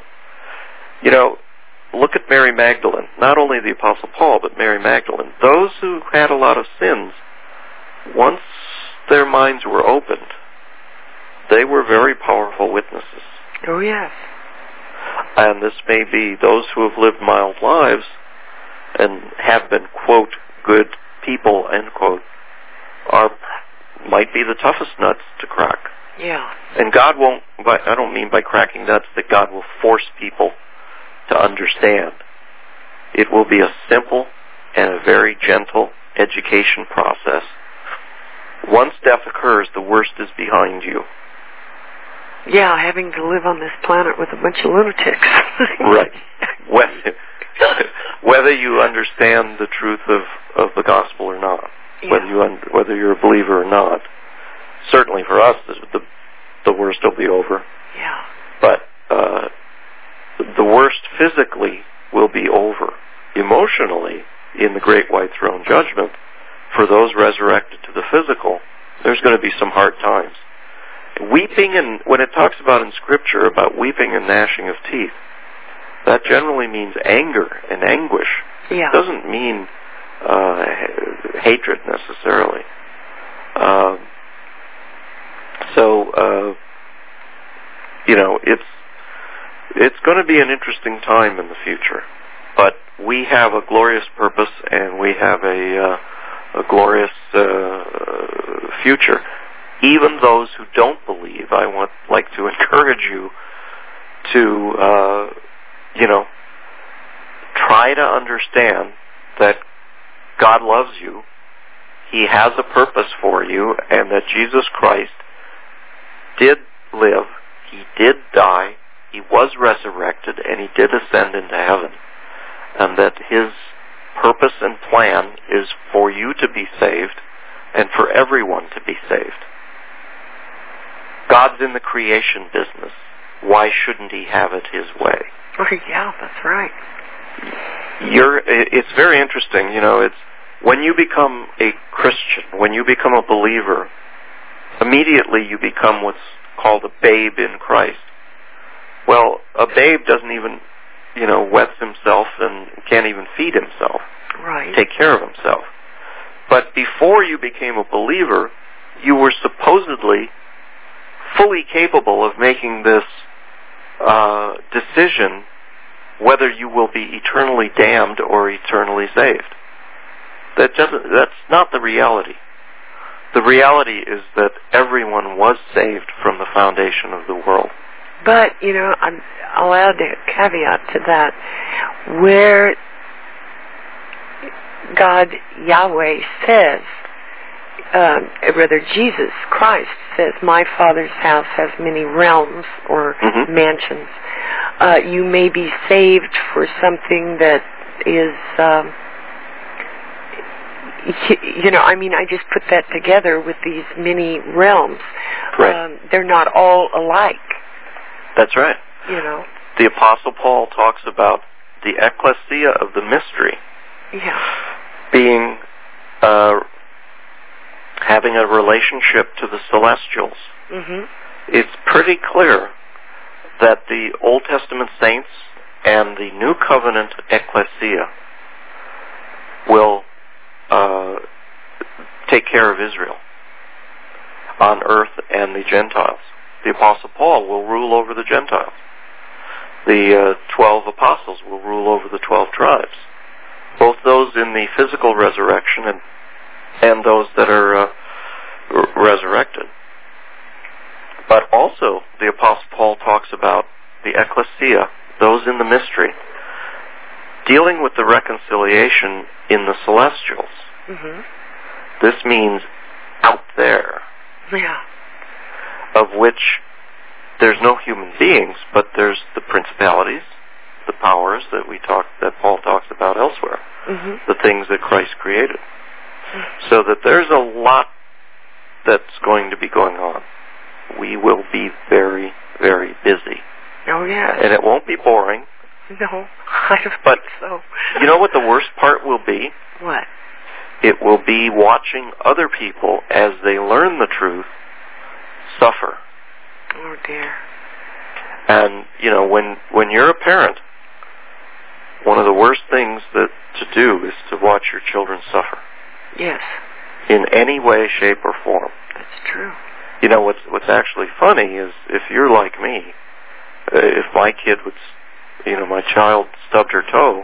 Look at Mary Magdalene. Not only the Apostle Paul, but Mary Magdalene. Those who had a lot of sins, once their minds were opened, they were very powerful witnesses. Oh, yes. And this may be those who have lived mild lives and have been, quote, good people, end quote, might be the toughest nuts to crack. Yeah. And God won't, I don't mean by cracking nuts that God will force people to understand. It will be a simple and a very gentle education process. Once death occurs, the worst is behind you. Yeah, having to live on this planet with a bunch of lunatics. Right. Whether you understand the truth of the gospel or not, yeah. whether you're a believer or not, certainly for us, the worst will be over. Yeah. But the worst physically will be over. Emotionally, in the great white throne judgment, for those resurrected to the physical, there's going to be some hard times. Weeping, and when it talks about in Scripture about weeping and gnashing of teeth, that generally means anger and anguish. Yeah. It doesn't mean hatred necessarily. It's going to be an interesting time in the future. But we have a glorious purpose, and we have a glorious future. Even those who don't believe, I would like to encourage you to, try to understand that God loves you, He has a purpose for you, and that Jesus Christ did live, He did die, He was resurrected, and He did ascend into heaven. And that His purpose and plan is for you to be saved, and for everyone to be saved. God's in the creation business. Why shouldn't He have it His way? Oh, yeah, that's right. It's very interesting. when you become a Christian, when you become a believer, immediately you become what's called a babe in Christ. Well, a babe doesn't even, wets himself and can't even feed himself, right, take care of himself. But before you became a believer, you were supposedly fully capable of making this decision whether you will be eternally damned or eternally saved. That's not the reality. The reality is that everyone was saved from the foundation of the world. But, I'll add a caveat to that. Where God, Yahweh, says, Jesus Christ says, my Father's house has many realms or mansions. You may be saved for something that is, I just put that together with these many realms. Right. They're not all alike. That's right. The Apostle Paul talks about the ecclesia of the mystery. Yeah. Being, having a relationship to the celestials. Mm-hmm. It's pretty clear that the Old Testament saints and the New Covenant ecclesia will take care of Israel on earth and the Gentiles. The Apostle Paul will rule over the Gentiles. The 12 apostles will rule over the 12 tribes. Both those in the physical resurrection and those that are resurrected. But also, the Apostle Paul talks about the ecclesia, those in the mystery, dealing with the reconciliation in the celestials. Mm-hmm. This means out there. Yeah. Of which there's no human beings, but there's the principalities, the powers that Paul talks about elsewhere, the things that Christ created. So that there's a lot that's going to be going on. We will be very, very busy. Oh, yeah. And it won't be boring. No, I don't but think so. You know what the worst part will be? What? It will be watching other people, as they learn the truth, suffer. Oh, dear. And, when you're a parent, one of the worst things to do is to watch your children suffer. Yes. In any way, shape, or form. That's true. What's actually funny is if you're like me, if my kid would, my child stubbed her toe,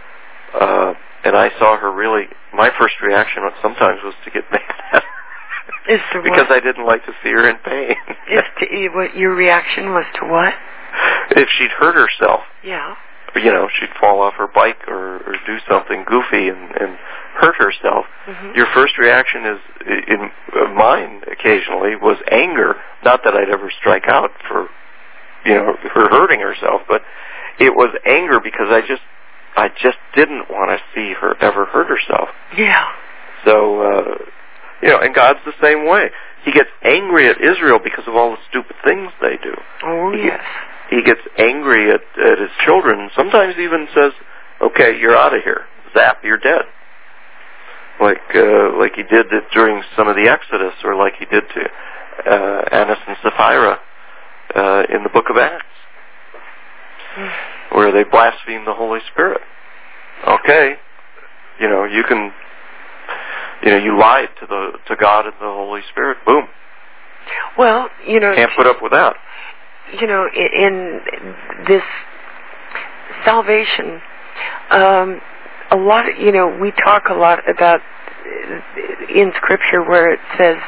and I saw her really, my first reaction sometimes was to get mad at her. Because I didn't like to see her in pain. What your reaction was to what? If she'd hurt herself. Yeah. She'd fall off her bike or do something goofy and hurt herself. Your first reaction in mine occasionally was anger. Not that I'd ever strike out for, her hurting herself, but it was anger because I just didn't want to see her ever hurt herself. Yeah. So, and God's the same way. He gets angry at Israel because of all the stupid things they do. Oh, yes. He gets angry at his children, and sometimes even says, okay, you're out of here. Zap, you're dead. Like he did it during some of the Exodus, or like he did to Annas and Sapphira in the book of Acts, where they blaspheme the Holy Spirit. Okay, you can, you lied to God and the Holy Spirit. Boom. Well, can't put up with that. In this salvation, a lot, we talk a lot about in Scripture where it says,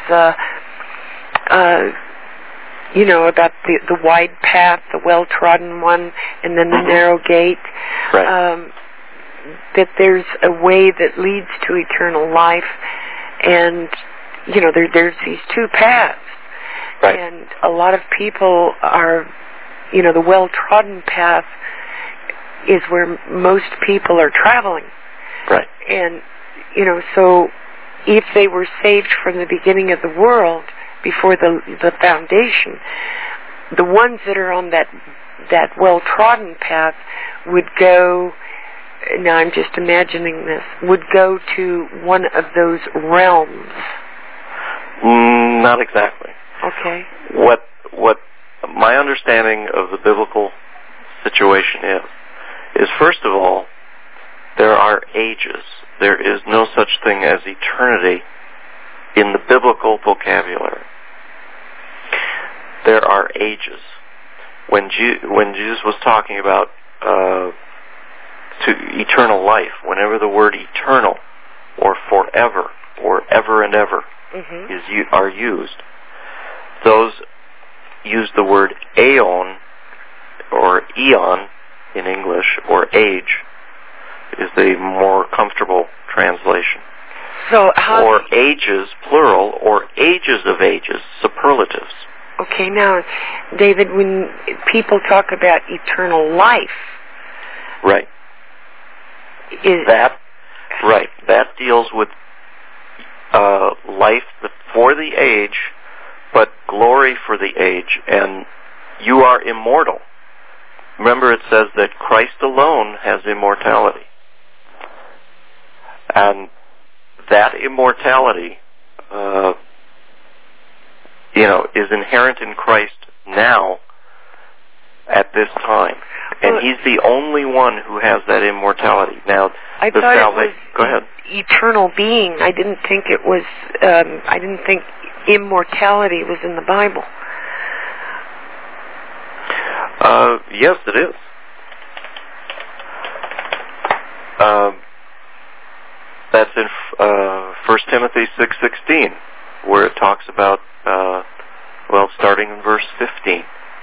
about the wide path, the well-trodden one, and then the narrow gate. Right. That there's a way that leads to eternal life, and there's these two paths. Right. And a lot of people are, the well-trodden path is where most people are traveling. Right. And, so if they were saved from the beginning of the world, before the foundation, the ones that are on that well-trodden path would go now I'm just imagining this, would go to one of those realms. Not exactly. Okay. What my understanding of the biblical situation is first of all, there are ages. There is no such thing as eternity in the biblical vocabulary. There are ages. When Jesus was talking about to eternal life, whenever the word eternal or forever or ever and ever are used, those use the word aeon or eon in English, or age is the more comfortable translation. So how or ages, plural, or ages of ages, superlatives. Okay, now, David, when people talk about eternal life, right, that deals with life for the age, but glory for the age, and you are immortal. Remember, it says that Christ alone has immortality, and that immortality, is inherent in Christ now, at this time, and He's the only one who has that immortality. Now, I thought it was go ahead. Eternal being. I didn't think it was. I didn't think immortality was in the Bible. Yes, it is. That's in 1 Timothy 6:16, where it talks about, starting in verse 15.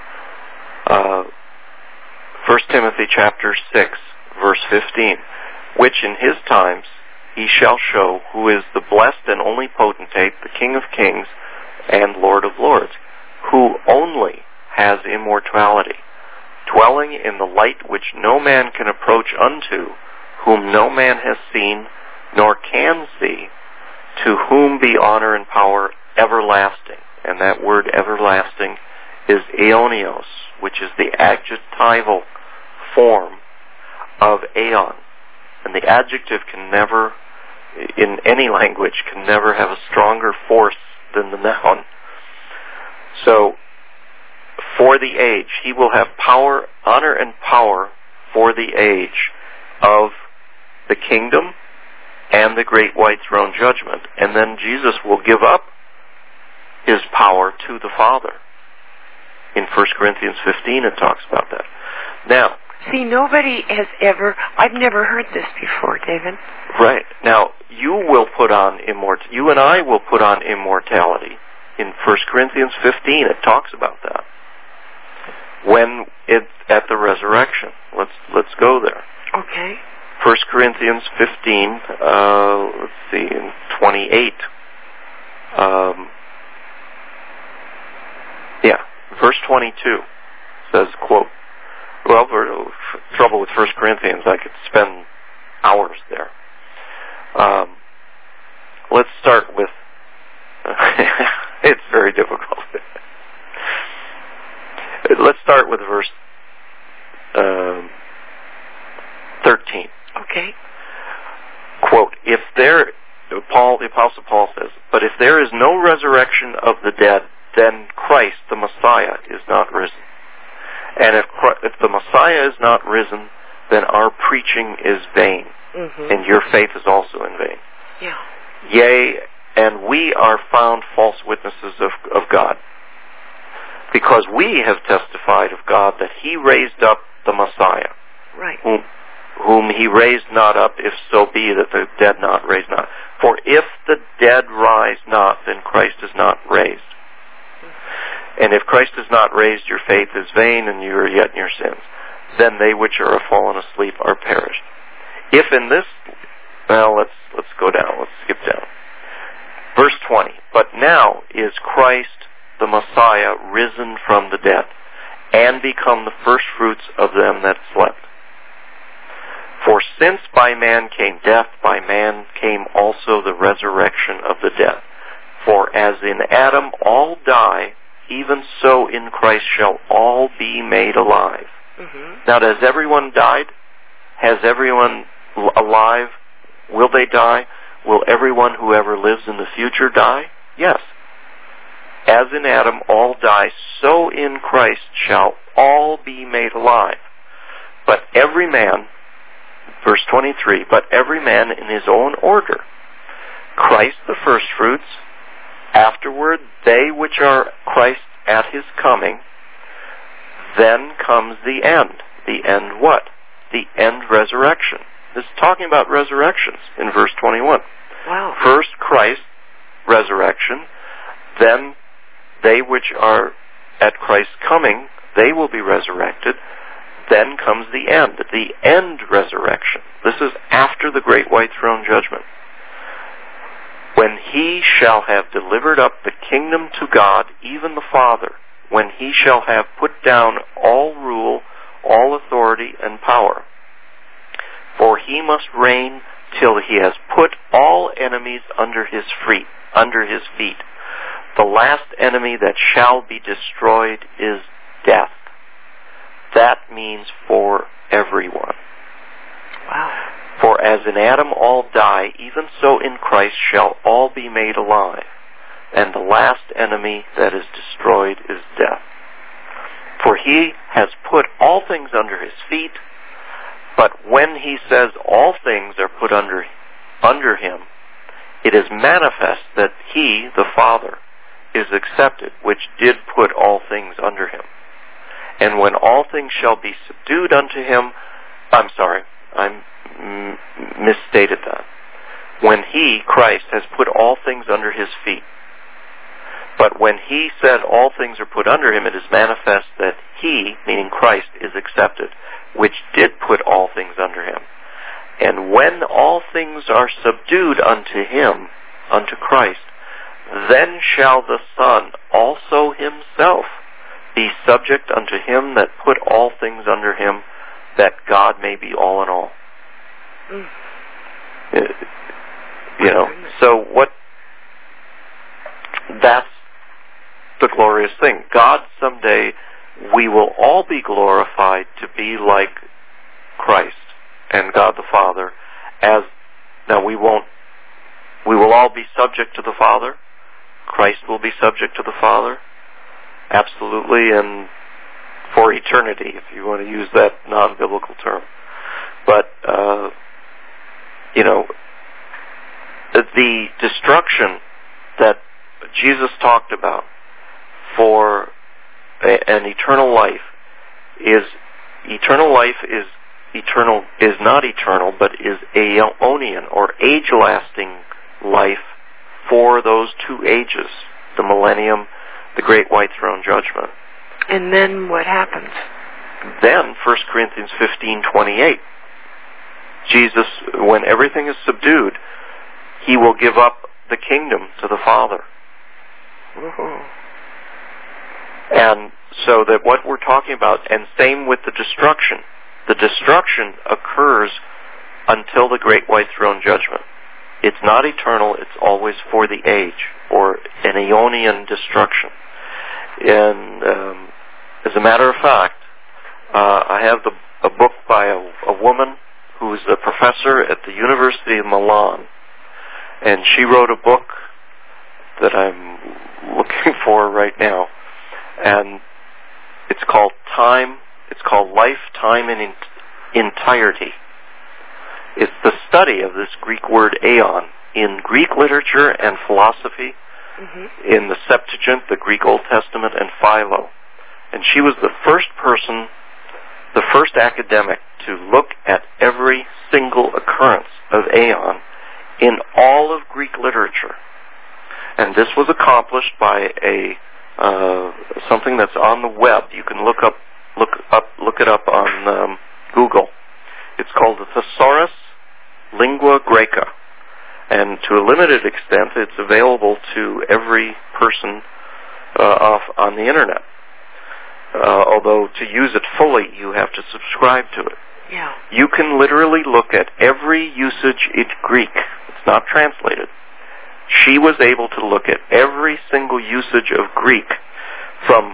1 Timothy chapter 6, verse 15, which in his times he shall show who is the blessed and only potentate, the King of kings and Lord of lords, who only has immortality, dwelling in the light which no man can approach unto, whom no man has seen, nor can see, to whom be honor and power everlasting. And that word everlasting is aeonios, which is the adjectival form of aeon. And the adjective can never, in any language, can never have a stronger force than the noun. So, for the age, he will have power, honor and power for the age of the kingdom and the great white throne judgment. And then Jesus will give up his power to the Father. In 1 Corinthians 15 it talks about that. Now, see, nobody has ever, I've never heard this before, David. Right. Now, you and I will put on immortality. In 1 Corinthians 15 it talks about that. When it's at the resurrection. Let's go there. Okay. 1 Corinthians 15, let's see, in 28. Verse 22 says, quote, trouble with 1 Corinthians, I could spend hours there. Let's start with, it's very difficult. Let's start with verse 13. Okay. Quote, the Apostle Paul says, but if there is no resurrection of the dead, then Christ, the Messiah, is not risen. And if the Messiah is not risen, then our preaching is vain, and your faith is also in vain. Yeah. Yea, and we are found false witnesses of God, because we have testified of God that He raised up the Messiah, right, whom He raised not up, if so be that the dead not raised not. For if the dead rise not, then Christ is not raised. And if Christ is not raised, your faith is vain, and you are yet in your sins. Then they which are fallen asleep are perished. If in this, let's go down. Let's skip down. Verse 20. But now is Christ the Messiah risen from the dead, and become the firstfruits of them that slept. For since by man came death, by man came also the resurrection of the dead. For as in Adam all die, even so in Christ shall all be made alive. Now, has everyone died? Has everyone alive, will they die? Will everyone who ever lives in the future die? Yes. As in Adam all die, so in Christ shall all be made alive. But every man, verse 23, but every man in his own order. Christ the firstfruits, afterward they which are Christ at his coming. Then comes the end. The end what? The end resurrection. This is talking about resurrections in verse 21. Wow. First Christ, resurrection. Then they which are at Christ's coming, they will be resurrected. Then comes the end resurrection. This is after the great white throne judgment. When he shall have delivered up the kingdom to God, even the Father, when he shall have put down all rule, all authority and power. For he must reign till he has put all enemies under his feet. The last enemy that shall be destroyed is death. That means for everyone. Wow. For as in Adam all die, even so in Christ shall all be made alive. And the last enemy that is destroyed is death. For he has put all things under his feet, but when he says all things are put under him, it is manifest that he, the Father, is accepted, which did put all things under him. And when all things shall be subdued unto him, I misstated that. When he, Christ, has put all things under his feet. But when he said all things are put under him, it is manifest that he, meaning Christ, is accepted, which did put all things under him. And when all things are subdued unto him, unto Christ, then shall the Son also himself be subject unto him that put all things under him, that God may be all in all. So that's the glorious thing. God, someday, we will all be glorified to be like Christ and God the Father. We will all be subject to the Father. Christ will be subject to the Father. Absolutely, and for eternity, if you want to use that non-biblical term. But, the destruction that Jesus talked about for an eternal life is not eternal, but is aeonian or age-lasting life for those two ages, the millennium, the great white throne judgment. And then what happens? Then 1 Corinthians 15:28, Jesus, when everything is subdued, he will give up the kingdom to the Father. Mm-hmm. And so that what we're talking about, and same with the destruction occurs until the great white throne judgment. It's not eternal, it's always for the age, or an aeonian destruction. And as a matter of fact, I have a book by a woman who's a professor at the University of Milan, and she wrote a book that I'm looking for right now, and it's called Life, Time, and Entirety. It's the study of this Greek word aeon in Greek literature and philosophy, in the Septuagint, the Greek Old Testament, and Philo. And she was the first person, the first academic to look at every single occurrence of aeon in all of Greek literature. And this was accomplished by something that's on the web. You can look it up on Google. It's called the Thesaurus Lingua Graeca. And to a limited extent, it's available to every person on the internet. Although to use it fully, you have to subscribe to it. Yeah. You can literally look at every usage in Greek. It's not translated. She was able to look at every single usage of Greek from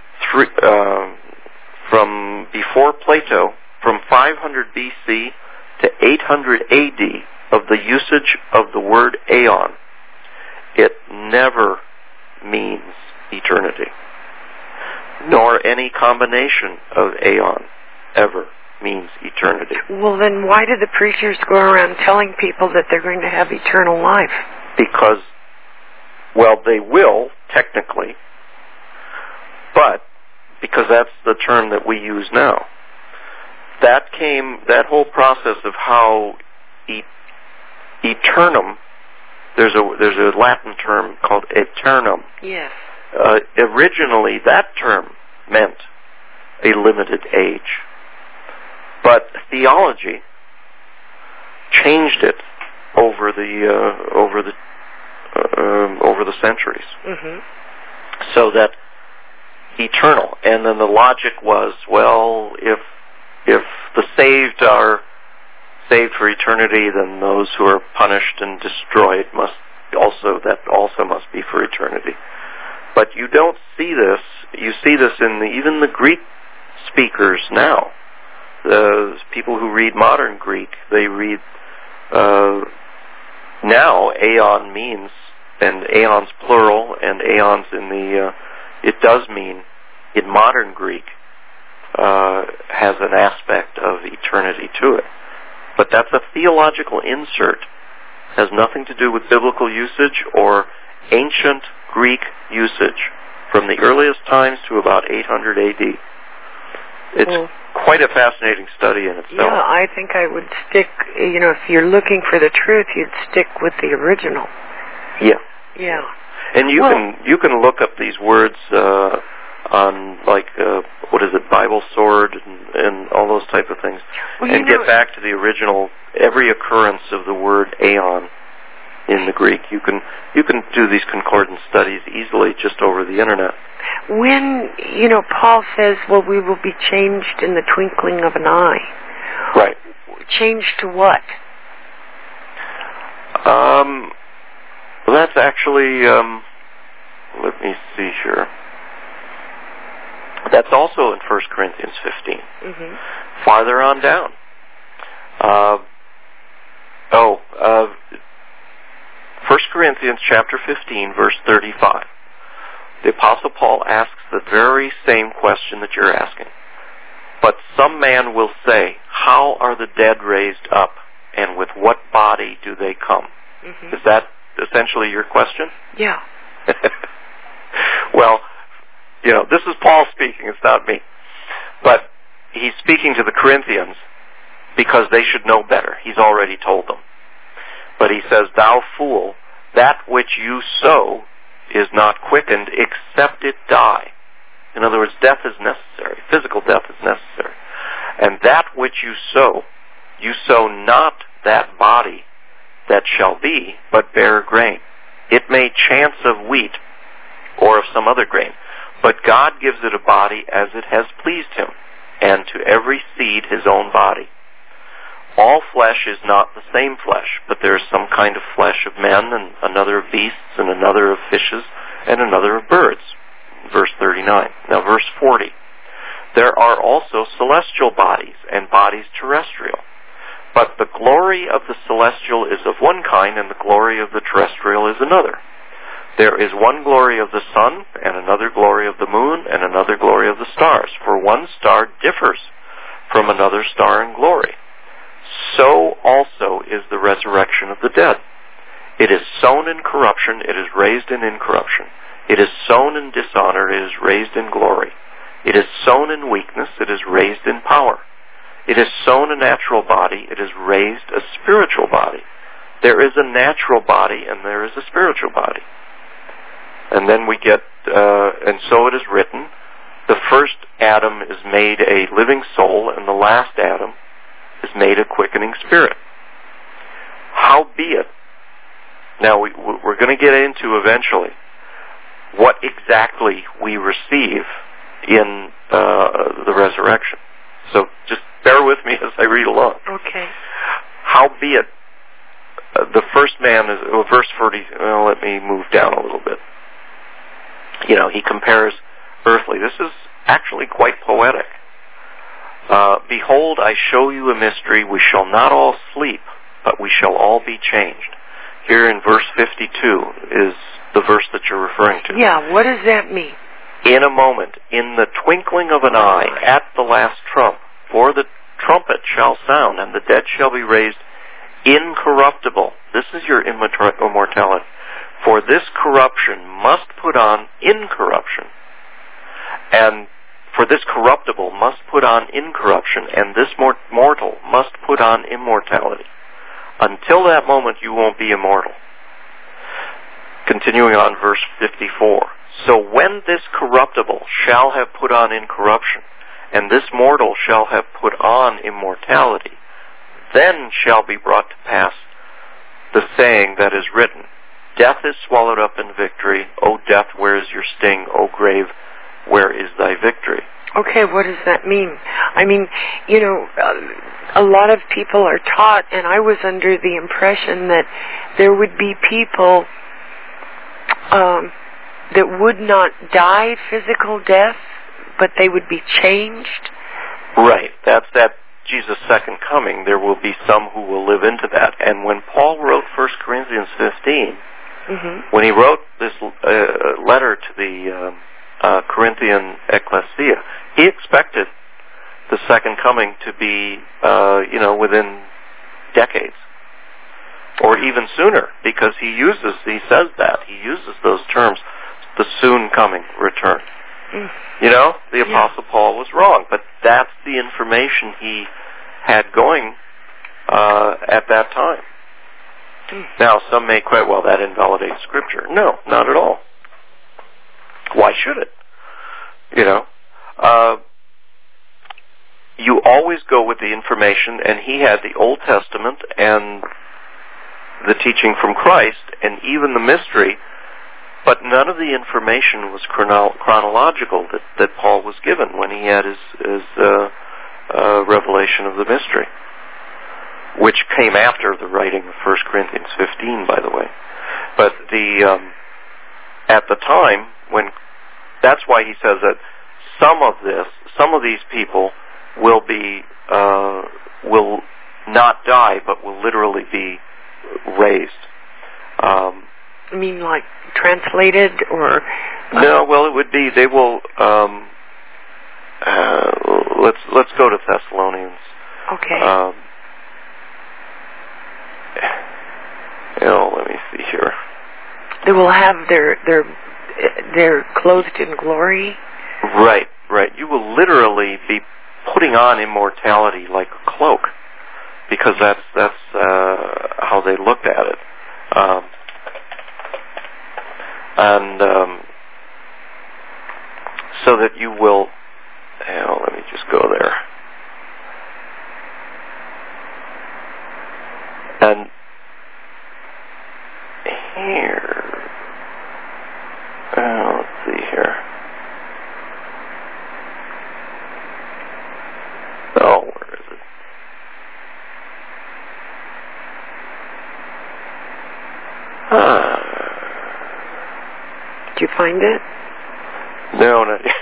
before Plato, from 500 BC to 800 AD of the usage of the word aeon, it never means eternity, nor any combination of aeon ever means eternity. Well, then why do the preachers go around telling people that they're going to have eternal life? Because, well, they will, technically, but because that's the term that we use now. That whole process of how eternum, there's a Latin term called aeternum. Yes. Originally, that term meant a limited age. But theology changed it over the centuries, so that eternal. And then the logic was, well, if the saved are saved for eternity, then those who are punished and destroyed must be for eternity. But you don't see this. You see this in even the Greek speakers now. The people who read modern Greek, they read now aeon means, and aeon's plural, and aeons it does mean in modern Greek has an aspect of eternity to it. But that's a theological insert. Has nothing to do with biblical usage or ancient Greek usage from the earliest times to about 800 AD. It's quite a fascinating study in itself. Yeah, I think I would stick, if you're looking for the truth, you'd stick with the original. Yeah. Yeah. And you can look up these words on, like, Bible Sword and all those type of things, and get back to the original, every occurrence of the word aeon in the Greek. You can do these concordance studies easily just over the internet. When, Paul says, well, we will be changed in the twinkling of an eye. Right. Changed to what? Well, that's actually, let me see here. That's also in 1 Corinthians 15. Farther on down. 1 Corinthians chapter 15, verse 35. The Apostle Paul asks the very same question that you're asking. But some man will say, how are the dead raised up, and with what body do they come? Is that essentially your question? Yeah. Well, this is Paul speaking, it's not me. But he's speaking to the Corinthians because they should know better. He's already told them. But he says, thou fool, that which you sow is not quickened except it die. In other words, death is necessary. Physical death is necessary. And that which you sow not that body that shall be, but bare grain. It may chance of wheat or of some other grain, but God gives it a body as it has pleased him, and to every seed his own body. All flesh is not the same flesh, but there is some kind of flesh of men, and another of beasts, and another of fishes, and another of birds. Verse 39. Now verse 40. There are also celestial bodies, and bodies terrestrial. But the glory of the celestial is of one kind, and the glory of the terrestrial is another. There is one glory of the sun, and another glory of the moon, and another glory of the stars. For one star differs from another star in glory. So also is the resurrection of the dead. It is sown in corruption, it is raised in incorruption. It is sown in dishonor, it is raised in glory. It is sown in weakness, it is raised in power. It is sown a natural body, it is raised a spiritual body. There is a natural body and there is a spiritual body. And then we get, and so it is written, the first Adam is made a living soul, and the last Adam is made a quickening spirit. Howbeit, now we're going to get into eventually what exactly we receive in the resurrection. So just bear with me as I read along. Okay. Howbeit, the first man is, verse 40, let me move down a little bit. He compares earthly. This is actually quite poetic. Behold, I show you a mystery. We shall not all sleep, but we shall all be changed. Here in verse 52 is the verse that you're referring to. Yeah, what does that mean? In a moment, in the twinkling of an eye, at the last trump, for the trumpet shall sound, and the dead shall be raised incorruptible. This is your immortality. For this corruption must put on incorruption, and for this corruptible must put on incorruption, and this mortal must put on immortality. Until that moment, you won't be immortal. Continuing on verse 54. So when this corruptible shall have put on incorruption, and this mortal shall have put on immortality, then shall be brought to pass the saying that is written, Death is swallowed up in victory. O death, where is your sting? O grave, where is thy victory? Okay, what does that mean? I mean, you know, a lot of people are taught, and I was under the impression that there would be people that would not die physical death, but they would be changed. Right. That's that Jesus' second coming. There will be some who will live into that. And when Paul wrote 1 Corinthians 15, when he wrote this letter to the Corinthian ecclesia, he expected the second coming to be, within decades, or even sooner, because he says that. He uses those terms, the soon coming return. You know, the Apostle Paul was wrong, but that's the information he had going at that time. Now, some may quite, well, that invalidates Scripture. No, not at all. Why should it? You know, you always go with the information, and he had the Old Testament and the teaching from Christ, and even the mystery, but none of the information was chronological that Paul was given when he had his revelation of the mystery, which came after the writing of 1 Corinthians 15, by the way. But at the time, that's why he says that some of these people will not die, but will literally be raised. You mean like translated, or? No, well, it would be, they will, let's go to Thessalonians. Okay. Let me see here. They will have they're clothed in glory? Right. You will literally be putting on immortality like a cloak, because that's how they looked at it. So that you will, let me just go there. And here, let's see here. Oh, where is it? Did you find it? No, not yet.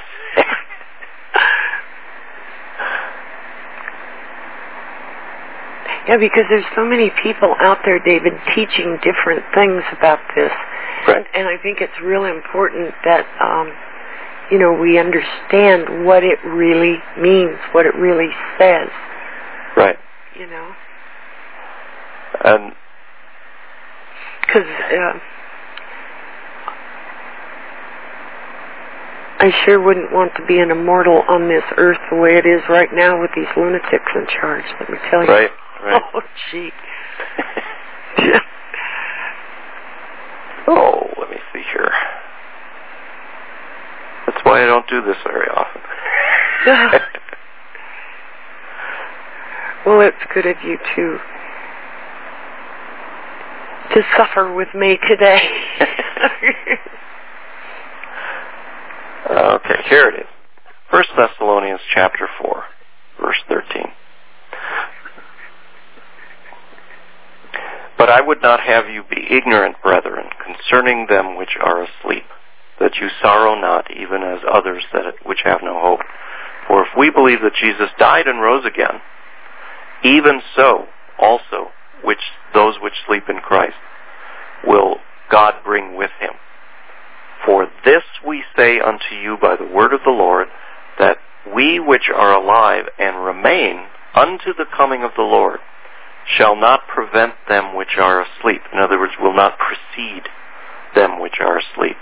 Yeah, because there's so many people out there, David, teaching different things about this. Right. And I think it's really important that, we understand what it really means, what it really says. Right. You know? And because I sure wouldn't want to be an immortal on this earth the way it is right now with these lunatics in charge, let me tell you. Right. Oh, gee. Oh, let me see here. That's why I don't do this very often. Well, it's good of you to suffer with me today. Okay, here it is. 1 Thessalonians chapter 4, verse 13. But I would not have you be ignorant, brethren, concerning them which are asleep, that you sorrow not, even as others which have no hope. For if we believe that Jesus died and rose again, even so also those which sleep in Christ will God bring with him. For this we say unto you by the word of the Lord, that we which are alive and remain unto the coming of the Lord shall not prevent them which are asleep. In other words, will not precede them which are asleep.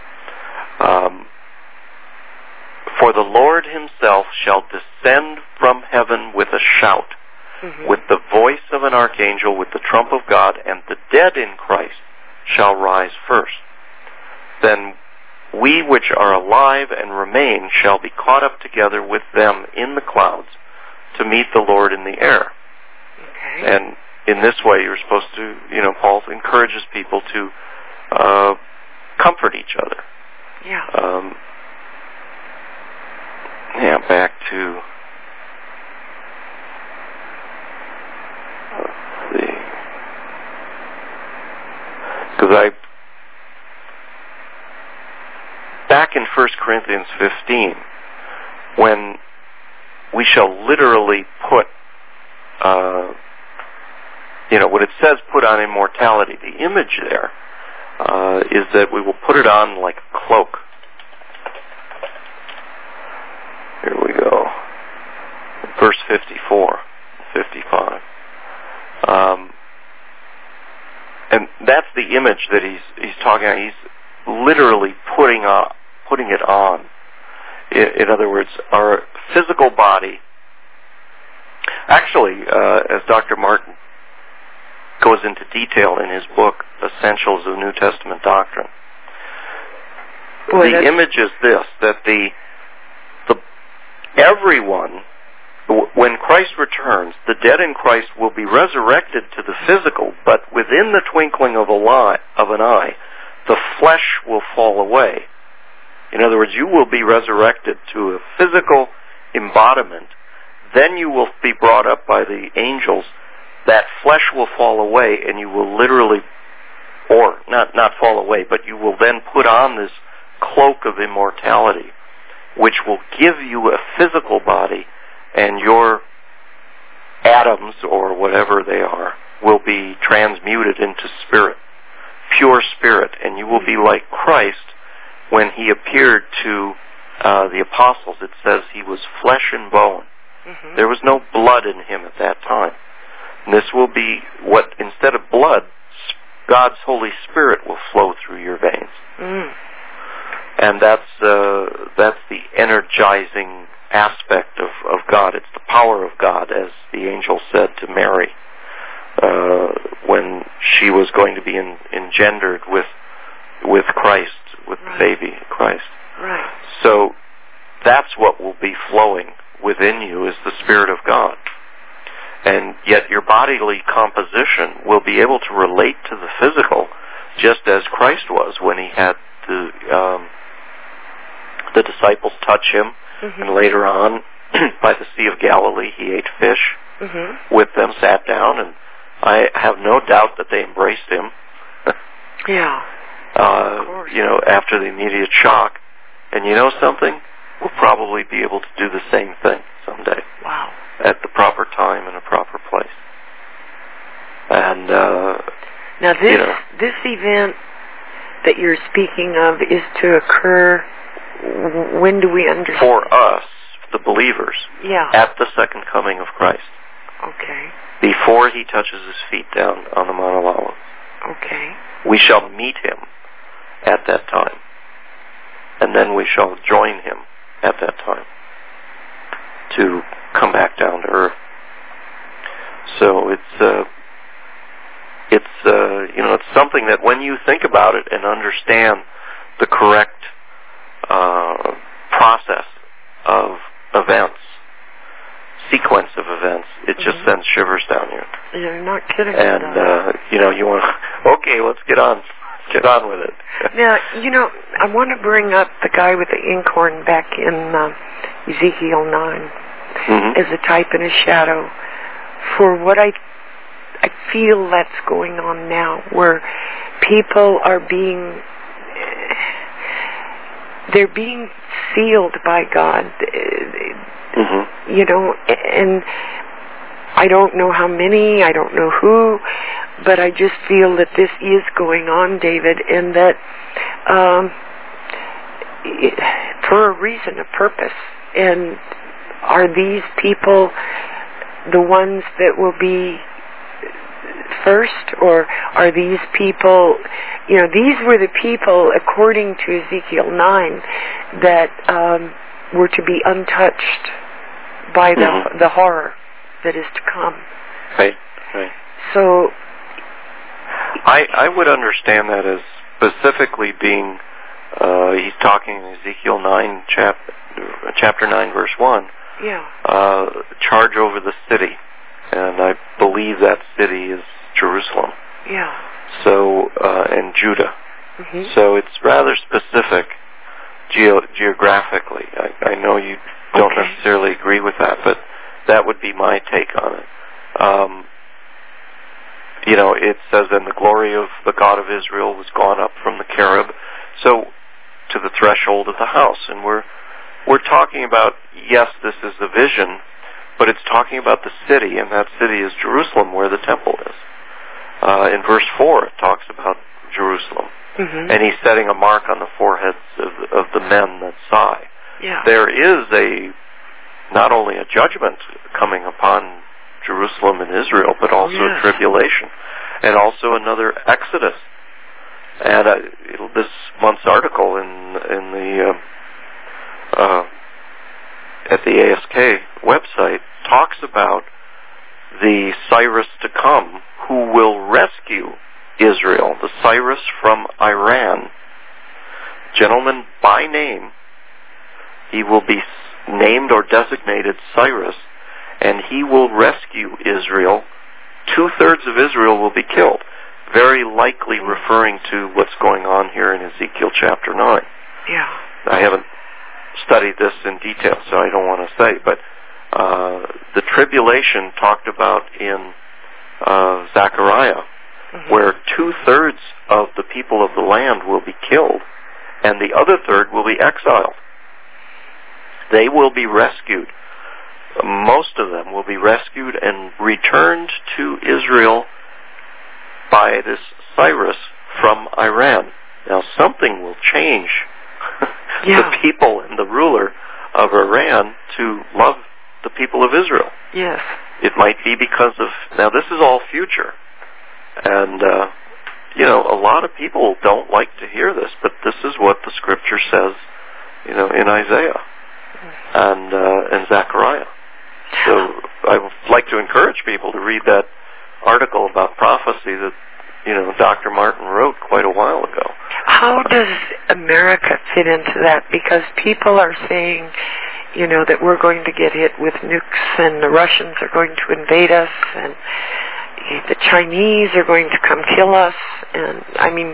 For the Lord himself shall descend from heaven with a shout, with the voice of an archangel, with the trump of God, and the dead in Christ shall rise first. Then we which are alive and remain shall be caught up together with them in the clouds to meet the Lord in the air. Okay. And in this way you're supposed to, Paul encourages people to comfort each other. Yeah. Back to, let's see, because back in 1 Corinthians 15, when we shall literally put, what it says, put on immortality, the image there is that we will put it on like a cloak. Here we go. Verse 54, 55. And that's the image that he's talking about. He's literally putting it on. In other words, our physical body. Actually, as Dr. Martin goes into detail in his book, Essentials of New Testament Doctrine, the image is this, that everyone, when Christ returns, the dead in Christ will be resurrected to the physical, but within the twinkling of an eye, the flesh will fall away. In other words, you will be resurrected to a physical embodiment. Then you will be brought up by the angels. That flesh will fall away, and you will literally, or not fall away, but you will then put on this cloak of immortality, which will give you a physical body, and your atoms, or whatever they are, will be transmuted into spirit, pure spirit, and you will be like Christ when he appeared to the apostles. It says he was flesh and bone. Mm-hmm. There was no blood in him at that time. And this will be what, instead of blood, God's Holy Spirit will flow through your veins. Mm. And that's the energizing aspect of God. It's the power of God, as the angel said to Mary when she was going to be engendered with Christ, with the baby Christ. Right. So that's what will be flowing within you, is the Spirit of God. And yet your bodily composition will be able to relate to the physical, just as Christ was when he had the disciples touch him, mm-hmm. and later on, by the Sea of Galilee, he ate fish mm-hmm. with them, sat down, and I have no doubt that they embraced him. Yeah. After the immediate shock. And you know something? We'll probably be able to do the same thing someday. Wow. At the proper time and a proper place. And now this event that you're speaking of is to occur. When do we understand? For us, the believers. Yeah. At the second coming of Christ. Okay. Before he touches his feet down on the Mount of Olives. Okay. We shall meet him at that time. And then we shall join him at that time to come back down to earth. So it's something that when you think about it and understand the correct process of events, sequence of events, it just mm-hmm. sends shivers down you. You're not kidding. And you want to, okay, let's get on with it. Now, I want to bring up the guy with the inkhorn back in Ezekiel 9 mm-hmm. as a type and a shadow for what I feel that's going on now, where people are they're being sealed by God. Mm-hmm. You know, and I don't know how many, I don't know who, but I just feel that this is going on, David, and that for a reason, a purpose. And are these people the ones that will be first, or are these people, you know, these were the people, according to Ezekiel 9, that were to be untouched by the horror that is to come. Right. So I would understand that as specifically being, he's talking in Ezekiel 9, chapter 9, verse 1, charge over the city, and I believe that city is Jerusalem. Yeah. So, and Judah. Mm-hmm. So it's rather specific geographically. I know you don't necessarily agree with that, but that would be my take on it. You know, it says, and the glory of the God of Israel was gone up from the cherub, so to the threshold of the house. And we're talking about, yes, this is a vision, but it's talking about the city, and that city is Jerusalem, where the temple is. In verse 4, it talks about Jerusalem. Mm-hmm. And he's setting a mark on the foreheads of the men that sigh. Yeah. There is not only a judgment coming upon Jerusalem and Israel, but also a tribulation, and also another Exodus. And this month's article in the at the ASK website talks about the Cyrus to come, who will rescue Israel, the Cyrus from Iran. Gentleman by name, he will be named or designated Cyrus, and he will rescue Israel. 2/3 of Israel will be killed, very likely referring to what's going on here in Ezekiel chapter 9. Yeah. I haven't studied this in detail, so I don't want to say, but the tribulation talked about in Zechariah, where 2/3 of the people of the land will be killed, and the other third will be exiled. They will be rescued. Most of them will be rescued and returned to Israel by this Cyrus from Iran. Now, something will change the people and the ruler of Iran to love the people of Israel. Yes. It might be because of, now this is all future, and you know, a lot of people don't like to hear this, but this is what the scripture says, you know, in Isaiah and Zechariah. So I would like to encourage people to read that article about prophecy that, you know, Dr. Martin wrote quite a while ago. How does America fit into that? Because people are saying, you know, that we're going to get hit with nukes, and the Russians are going to invade us, and the Chinese are going to come kill us. And I mean,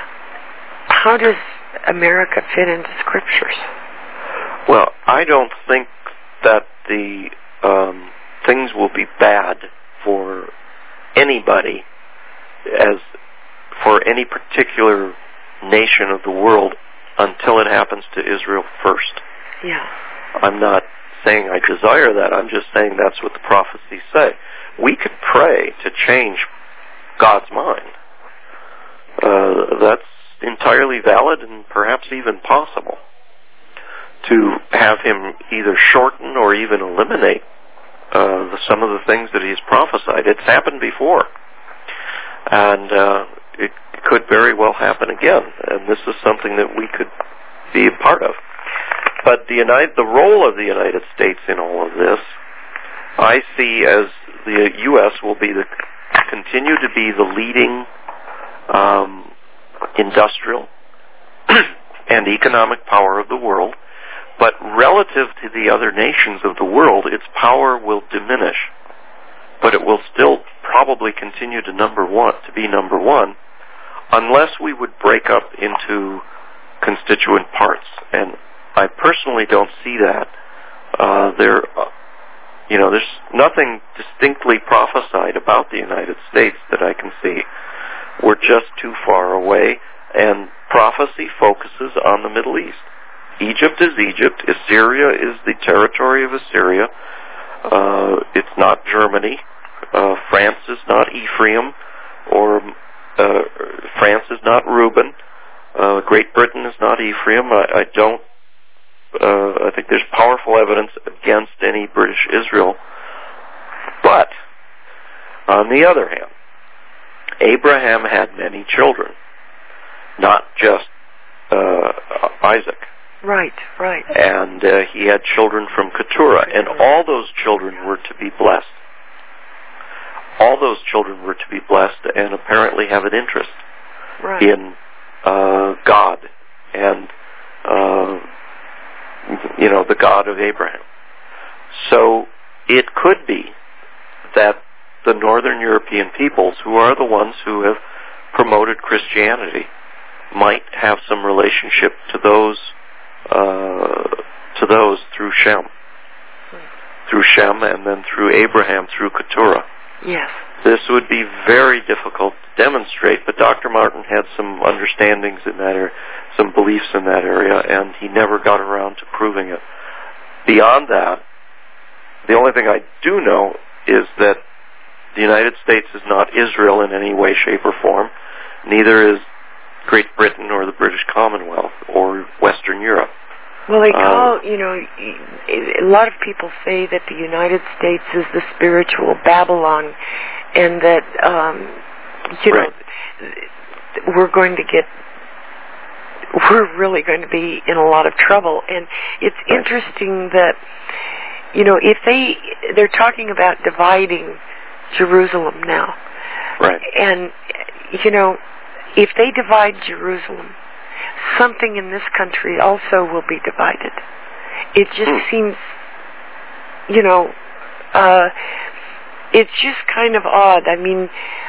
how does America fit into scriptures? Well, I don't think that the things will be bad for anybody, as for any particular nation of the world, until it happens to Israel first. Yeah. I'm not saying I desire that. I'm just saying that's what the prophecies say. We could pray to change God's mind. That's entirely valid and perhaps even possible, to have him either shorten or even eliminate some of the things that he's prophesied. It's happened before, and it could very well happen again, and this is something that we could be a part of. But the role of the United States in all of this, I see as the U.S. will continue to be the leading industrial and economic power of the world, but relative to the other nations of the world, its power will diminish. But it will still probably continue to be number one, unless we would break up into constituent parts. And I personally don't see that. There's nothing distinctly prophesied about the United States that I can see. We're just too far away, and prophecy focuses on the Middle East. Egypt is Egypt. Assyria is the territory of Assyria. It's not Germany. France is not Ephraim, or France is not Reuben. Great Britain is not Ephraim. I think there's powerful evidence against any British Israel. But, on the other hand, Abraham had many children, not just Isaac. Right. And he had children from Keturah, and all those children were to be blessed. All those children were to be blessed and apparently have an interest in God and, the God of Abraham. So it could be that the Northern European peoples, who are the ones who have promoted Christianity, might have some relationship to those through Shem, and then through Abraham, through Keturah. Yes. This would be very difficult to demonstrate, but Dr. Martin had some understandings in that area, some beliefs in that area, and he never got around to proving it. Beyond that, the only thing I do know is that the United States is not Israel in any way, shape, or form. Neither is Great Britain or the British Commonwealth or Western Europe. Well, they call, a lot of people say that the United States is the spiritual Babylon, and that, we're really going to be in a lot of trouble. And it's interesting that, if they're talking about dividing Jerusalem now. Right. And, if they divide Jerusalem, something in this country also will be divided. It just seems, it's just kind of odd. I mean,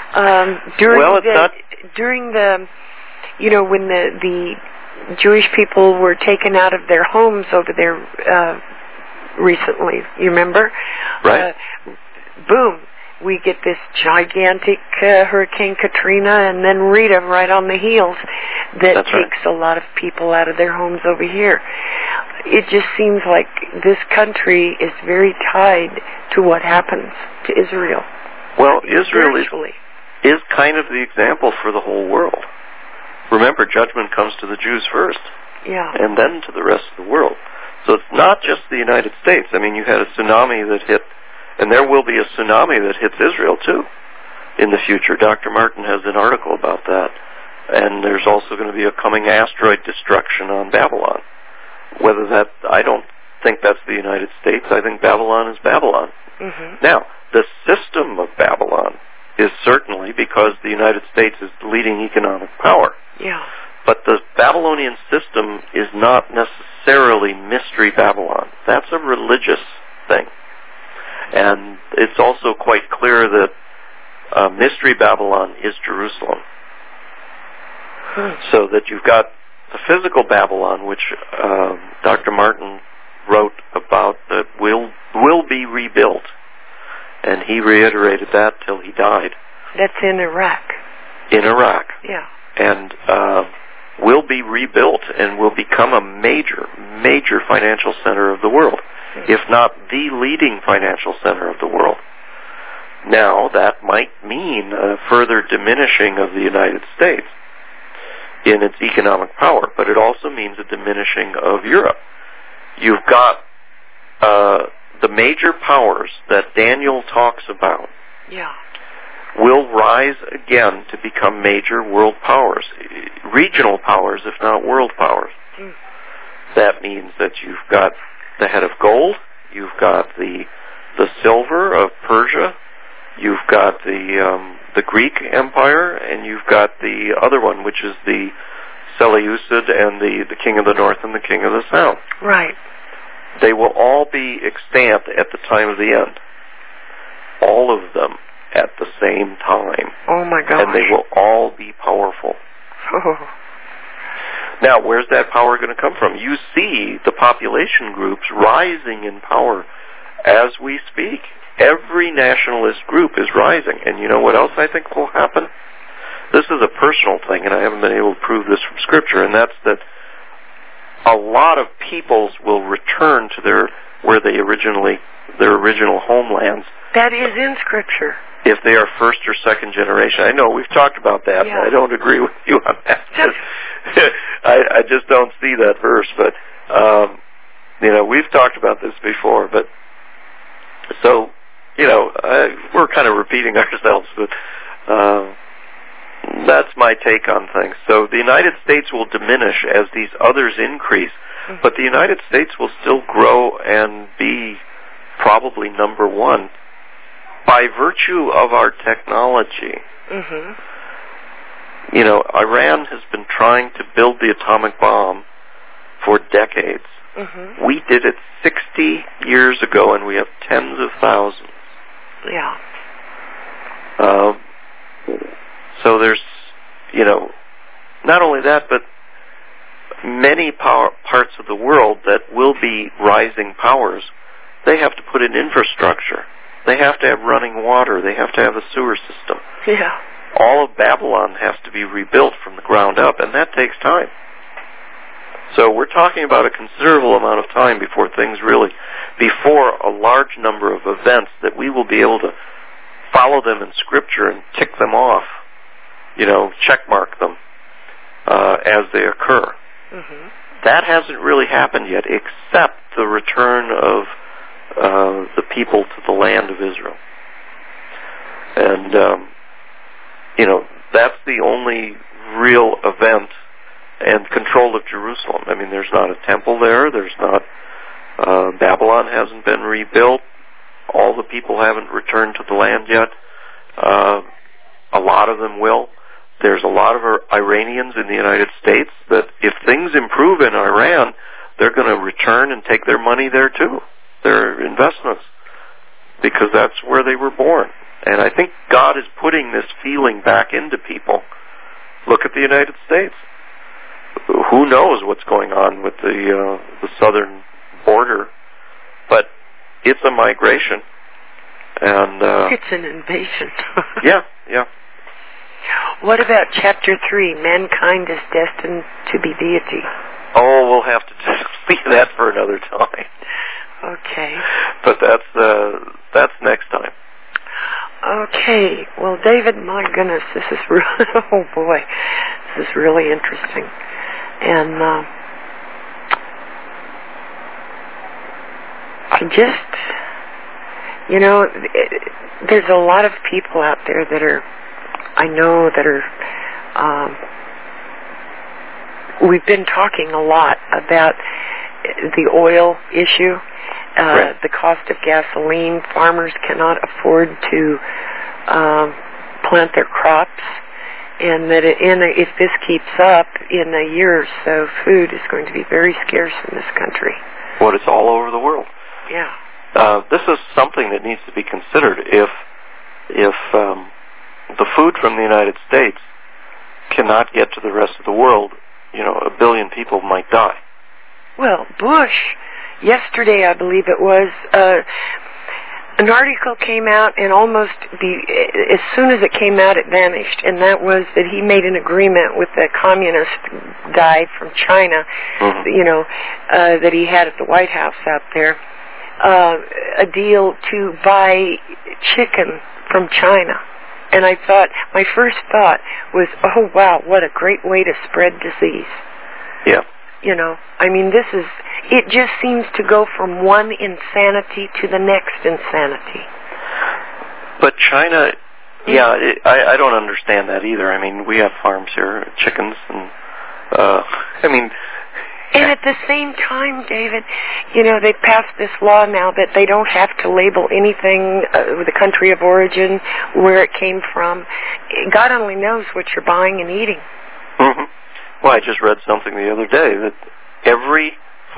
during the, when the Jewish people were taken out of their homes over there recently, you remember? Right. Boom. We get this gigantic Hurricane Katrina and then Rita right on the heels that takes a lot of people out of their homes over here. It just seems like this country is very tied to what happens to Israel. Well, Israel is kind of the example for the whole world. Remember, judgment comes to the Jews first, and then to the rest of the world. So it's not just the United States. I mean, you had a tsunami that hit, and there will be a tsunami that hits Israel too in the future. Dr. Martin has an article about that. And there's also going to be a coming asteroid destruction on Babylon. I don't think that's the United States. I think Babylon is Babylon. Mm-hmm. Now, the system of Babylon is certainly because the United States is the leading economic power. Yeah. But the Babylonian system is not necessarily Mystery Babylon. That's a religious thing. And it's also quite clear that Mystery Babylon is Jerusalem. So that you've got the physical Babylon, which Dr. Martin wrote about, that will be rebuilt. And he reiterated that till he died. That's in Iraq. In Iraq. Yeah. And will be rebuilt and will become a major, major financial center of the world, if not the leading financial center of the world. Now, that might mean a further diminishing of the United States in its economic power, but it also means a diminishing of Europe. You've got the major powers that Daniel talks about will rise again to become major world powers, regional powers, if not world powers. That means that you've got the head of gold, you've got the silver of Persia, you've got the Greek Empire, and you've got the other one, which is the Seleucid and the King of the North and the King of the South. Right. They will all be extant at the time of the end. All of them at the same time. Oh my gosh. And they will all be powerful. Oh. Now, where's that power going to come from? You see the population groups rising in power as we speak. Every nationalist group is rising. And you know what else I think will happen? This is a personal thing, and I haven't been able to prove this from Scripture, and that's that a lot of peoples will return to their original homelands. That is in Scripture. If they are first or second generation. I know we've talked about that, yeah. but I don't agree with you on that. I just don't see that verse, but we've talked about this before, but so, we're kind of repeating ourselves, but that's my take on things. So the United States will diminish as these others increase, but the United States will still grow and be probably number one by virtue of our technology. Mm-hmm. Iran has been trying to build the atomic bomb for decades. Mm-hmm. We did it 60 years ago, and we have tens of thousands. Yeah. So there's, not only that, but many parts of the world that will be rising powers, they have to put in infrastructure. They have to have running water. They have to have a sewer system. Yeah. All of Babylon has to be rebuilt from the ground up, and that takes time. So we're talking about a considerable amount of time before a large number of events that we will be able to follow them in Scripture and tick them off, check mark them as they occur. Mm-hmm. That hasn't really happened yet, except the return of the people to the land of Israel. And, that's the only real event, and control of Jerusalem. I mean, there's not a temple there. There's not, Babylon hasn't been rebuilt. All the people haven't returned to the land yet. A lot of them will. There's a lot of Iranians in the United States that if things improve in Iran, they're going to return and take their money there too, their investments, because that's where they were born. And I think God is putting this feeling back into people. Look at the United States. Who knows what's going on with the southern border, but it's a migration. And it's an invasion. Yeah. What about chapter 3? Mankind is destined to be deity. Oh, we'll have to leave that for another time. Okay. But that's next time. Okay. Well, David, my goodness, this is really, oh boy, this is really interesting. And there's a lot of people out there that are, I know that are, we've been talking a lot about the oil issue, right. The cost of gasoline. Farmers cannot afford to plant their crops, and that if this keeps up, in a year or so, food is going to be very scarce in this country. Well, it's all over the world. Yeah. This is something that needs to be considered. If the food from the United States cannot get to the rest of the world, 1 billion people might die. Well, Bush, yesterday I believe it was, an article came out, and as soon as it came out it vanished, and that was that he made an agreement with a communist guy from China, mm-hmm. That he had at the White House out there, a deal to buy chicken from China. And my first thought was, oh wow, what a great way to spread disease. Yeah. It just seems to go from one insanity to the next insanity. But China, I don't understand that either. I mean, we have farms here, chickens, and, And at the same time, David, they passed this law now that they don't have to label anything with the country of origin, where it came from. God only knows what you're buying and eating. Mm-hmm. Well, I just read something the other day that every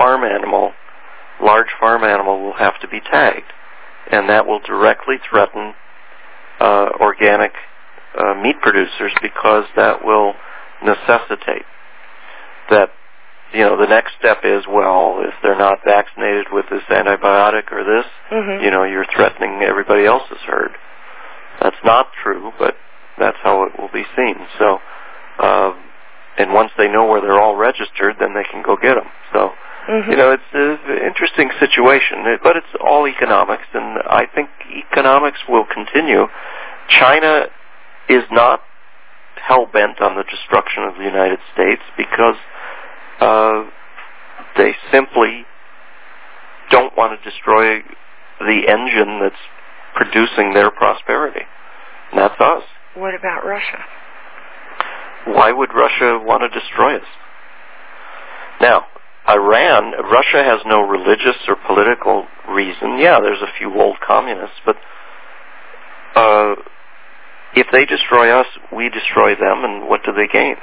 large farm animal will have to be tagged, and that will directly threaten organic meat producers, because that will necessitate that, the next step is, well, if they're not vaccinated with this antibiotic or this, mm-hmm. You're threatening everybody else's herd. That's not true, but that's how it will be seen. So, And once they know where they're all registered, then they can go get them. So, it's an interesting situation, but it's all economics, and I think economics will continue. China is not hell-bent on the destruction of the United States because they simply don't want to destroy the engine that's producing their prosperity. And that's us. What about Russia? Why would Russia want to destroy us? Now, Russia has no religious or political reason. Yeah, there's a few old communists, but if they destroy us, we destroy them, and what do they gain?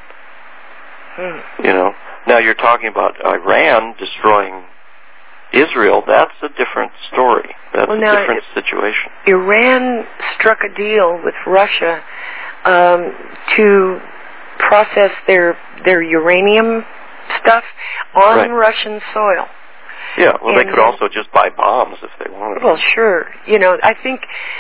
Now you're talking about Iran destroying Israel. That's a different story. That's a different situation. Iran struck a deal with Russia to process their uranium stuff on Russian soil. Yeah, well, they could also just buy bombs if they wanted. Well, sure. I think,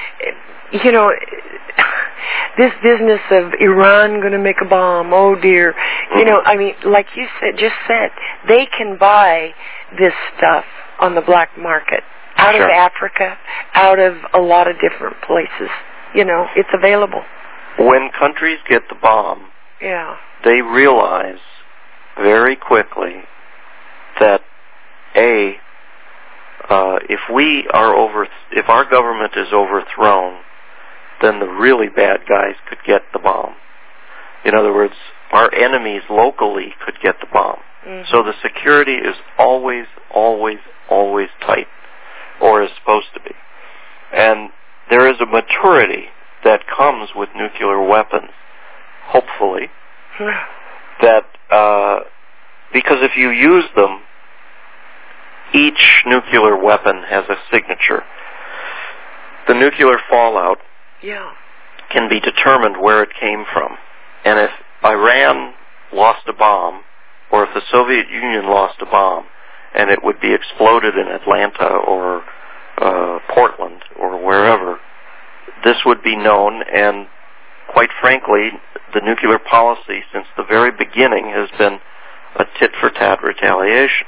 this business of Iran going to make a bomb, oh dear. Like you just said, they can buy this stuff on the black market, out of Africa, out of a lot of different places. It's available. When countries get the bomb, they realize very quickly that if our government is overthrown, then the really bad guys could get the bomb. In other words, our enemies locally could get the bomb. So the security is always, always, always tight, or is supposed to be. And there is a maturity that comes with nuclear weapons, hopefully, that because if you use them, each nuclear weapon has a signature. The nuclear fallout can be determined where it came from. And if Iran lost a bomb, or if the Soviet Union lost a bomb, and it would be exploded in Atlanta or Portland or wherever, this would be known, and quite frankly, the nuclear policy since the very beginning has been a tit-for-tat retaliation.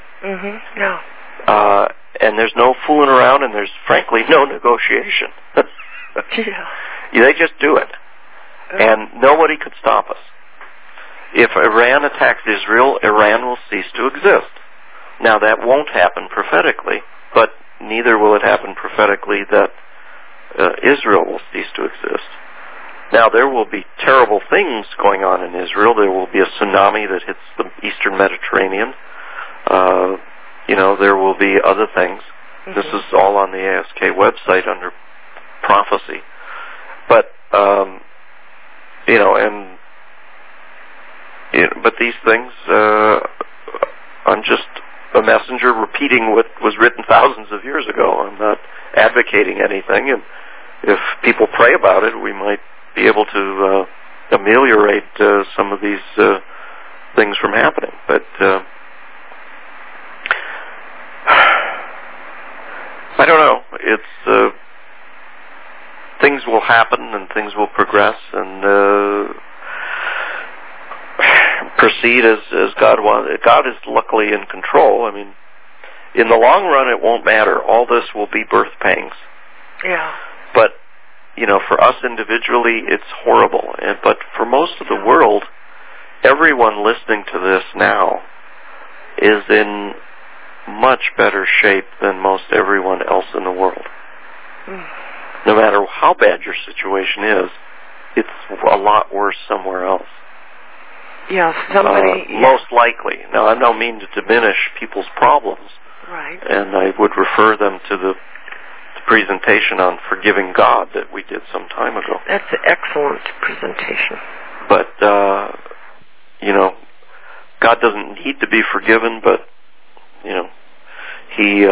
And there's no fooling around, and there's frankly no negotiation. They just do it. And nobody could stop us. If Iran attacks Israel, Iran will cease to exist. Now, that won't happen prophetically, but neither will it happen prophetically that Israel will cease to exist. Now, there will be terrible things going on in Israel. There will be a tsunami that hits the eastern Mediterranean. There will be other things. This is all on the ASK website under prophecy. But, but these things, I'm just a messenger repeating what was written thousands of years ago. I'm not advocating anything, and if people pray about it, we might be able to ameliorate some of these things from happening. But I don't know. It's things will happen and things will progress and proceed as God wants. God is luckily in control. I mean, in the long run, it won't matter. All this will be birth pangs. But for us individually, it's horrible. But for most of the world, everyone listening to this now is in much better shape than most everyone else in the world. No matter how bad your situation is, it's a lot worse somewhere else. Most likely. Now, I don't mean to diminish people's problems. Right. And I would refer them to the presentation on forgiving God that we did some time ago. That's an excellent presentation. But, God doesn't need to be forgiven, but, He,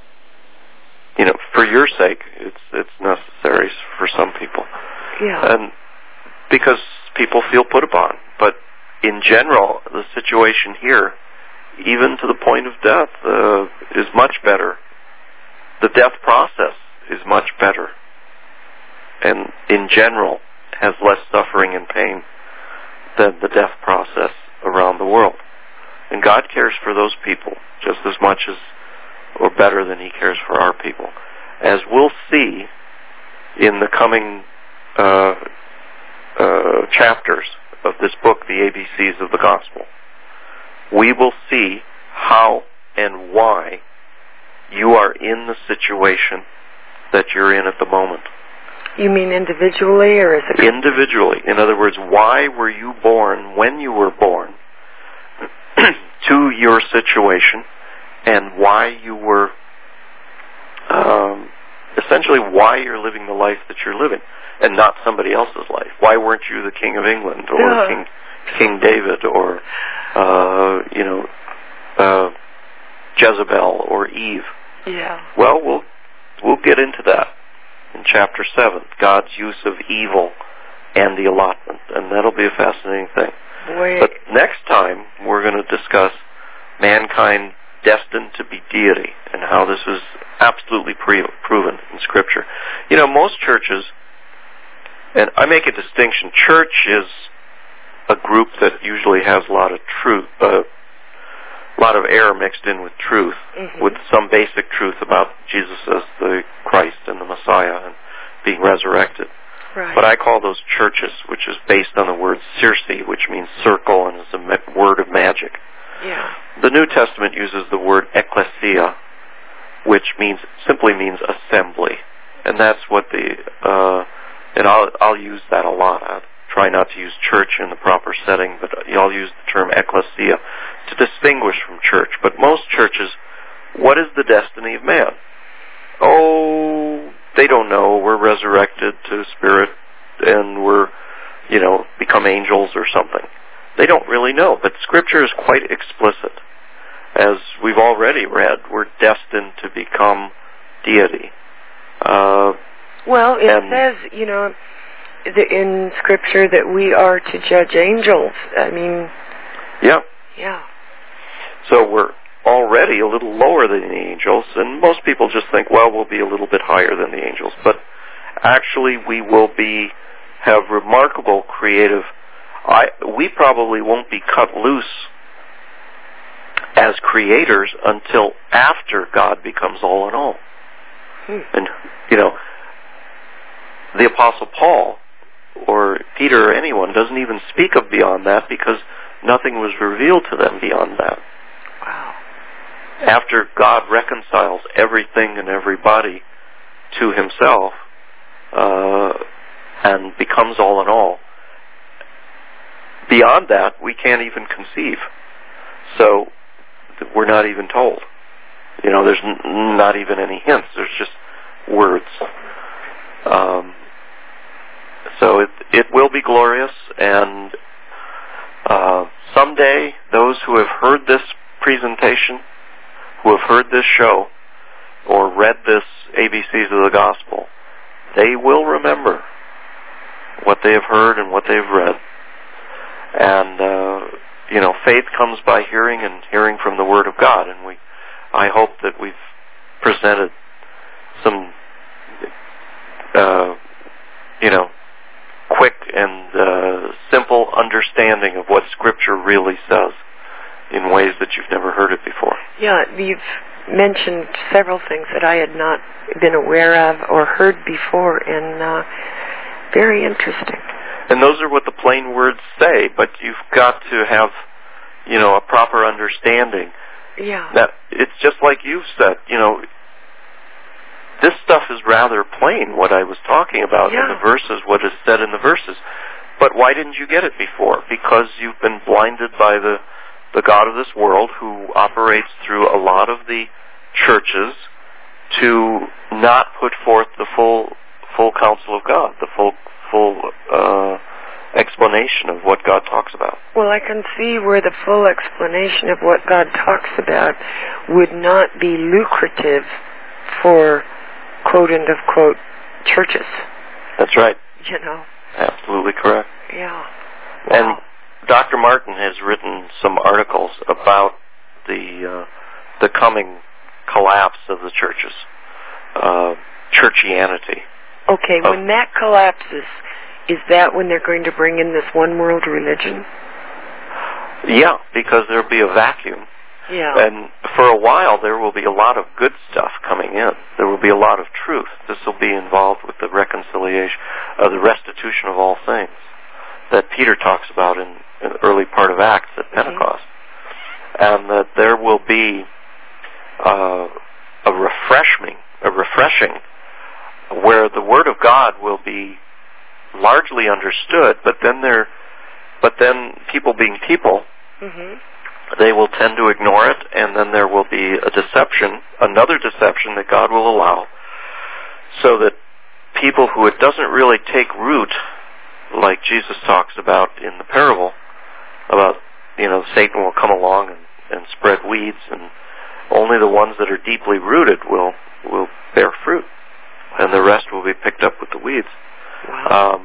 for your sake, it's necessary for some people. And because people feel put upon. But in general, the situation here, even to the point of death, is much better. The death process is much better. And in general, has less suffering and pain than the death process around the world. And God cares for those people just as much as, or better than He cares for our people. As we'll see in the coming chapters of this book, The ABCs of the Gospel, we will see how and why you are in the situation that you're in at the moment. You mean individually or as a... Individually. In other words, why were you born when you were born to your situation, and why you were, essentially why you're living the life that you're living, and not somebody else's life. Why weren't you the King of England, or King David, or, Jezebel, or Eve? Yeah. Well, we'll get into that in chapter 7, God's use of evil and the allotment, and that'll be a fascinating thing. Boy. But next time, we're going to discuss mankind destined to be deity, and how this is absolutely proven in Scripture. You know, most churches, and I make a distinction, church is a group that usually has a lot of truth, a lot of error mixed in with truth, with some basic truth about Jesus as the Christ and the Messiah and being resurrected. Right. But I call those churches, which is based on the word circe, which means circle and is a word of magic. Yeah. The New Testament uses the word ecclesia, which simply means assembly, and that's what and I'll use that a lot. I'll try not to use church in the proper setting, but I'll use the term ecclesia to distinguish from church. But most churches, what is the destiny of man? Oh, they don't know. We're resurrected to spirit, and we're, become angels or something. They don't really know, but Scripture is quite explicit. As we've already read, we're destined to become deity. Well, it says, in Scripture that we are to judge angels. I mean... Yeah. Yeah. So we're already a little lower than the angels, and most people just think, well, we'll be a little bit higher than the angels. But actually we will have remarkable creative... we probably won't be cut loose as creators until after God becomes all in all. And, the Apostle Paul or Peter or anyone doesn't even speak of beyond that, because nothing was revealed to them beyond that. Wow. After God reconciles everything and everybody to Himself and becomes all in all, beyond that, we can't even conceive. So we're not even told. There's not even any hints. There's just words. So it will be glorious, and someday those who have heard this presentation, who have heard this show, or read this ABCs of the Gospel, they will remember what they have heard and what they've read. And, faith comes by hearing, and hearing from the Word of God. And I hope that we've presented some, quick and simple understanding of what Scripture really says in ways that you've never heard it before. Yeah, you've mentioned several things that I had not been aware of or heard before, and very interesting. And those are what the plain words say, but you've got to have, a proper understanding. Yeah. That it's just like you've said, this stuff is rather plain, what I was talking about in the verses, what is said in the verses. But why didn't you get it before? Because you've been blinded by the God of this world, who operates through a lot of the churches to not put forth the full counsel of God, the full explanation of what God talks about. Well, I can see where the full explanation of what God talks about would not be lucrative for quote-unquote churches. That's right. Absolutely correct. Yeah. Wow. And Dr. Martin has written some articles about the coming collapse of the churches, churchianity. Okay, when that collapses, is that when they're going to bring in this one world religion? Yeah, because there'll be a vacuum. Yeah. And for a while, there will be a lot of good stuff coming in. There will be a lot of truth. This will be involved with the reconciliation, the restitution of all things that Peter talks about in the early part of Acts at Pentecost. And that there will be a refreshing, where the Word of God will be largely understood, but then people being people, they will tend to ignore it, and then there will be another deception that God will allow, so that people who it doesn't really take root, like Jesus talks about in the parable, about, Satan will come along and spread weeds, and only the ones that are deeply rooted will bear fruit, and the rest will be picked up with the weeds. Wow.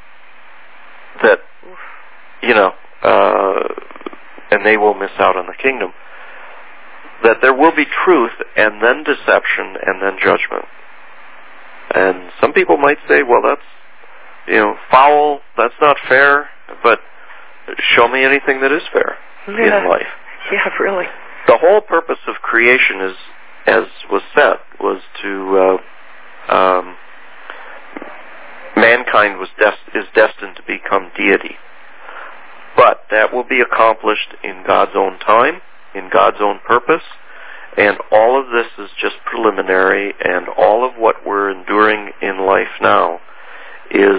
And they will miss out on the kingdom. That there will be truth, and then deception, and then judgment. And some people might say, well, that's, foul, that's not fair, but show me anything that is fair in life. Yeah, really. The whole purpose of creation is, as was said, was to mankind is destined to become deity. But that will be accomplished in God's own time, in God's own purpose, and all of this is just preliminary, and all of what we're enduring in life now is,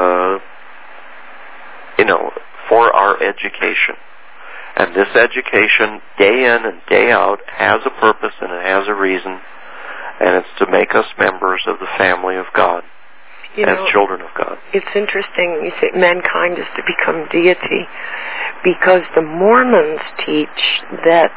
for our education. And this education, day in and day out, has a purpose and it has a reason, and it's to make us members of the family of God, as children of God. It's interesting you say mankind is to become deity, because the Mormons teach that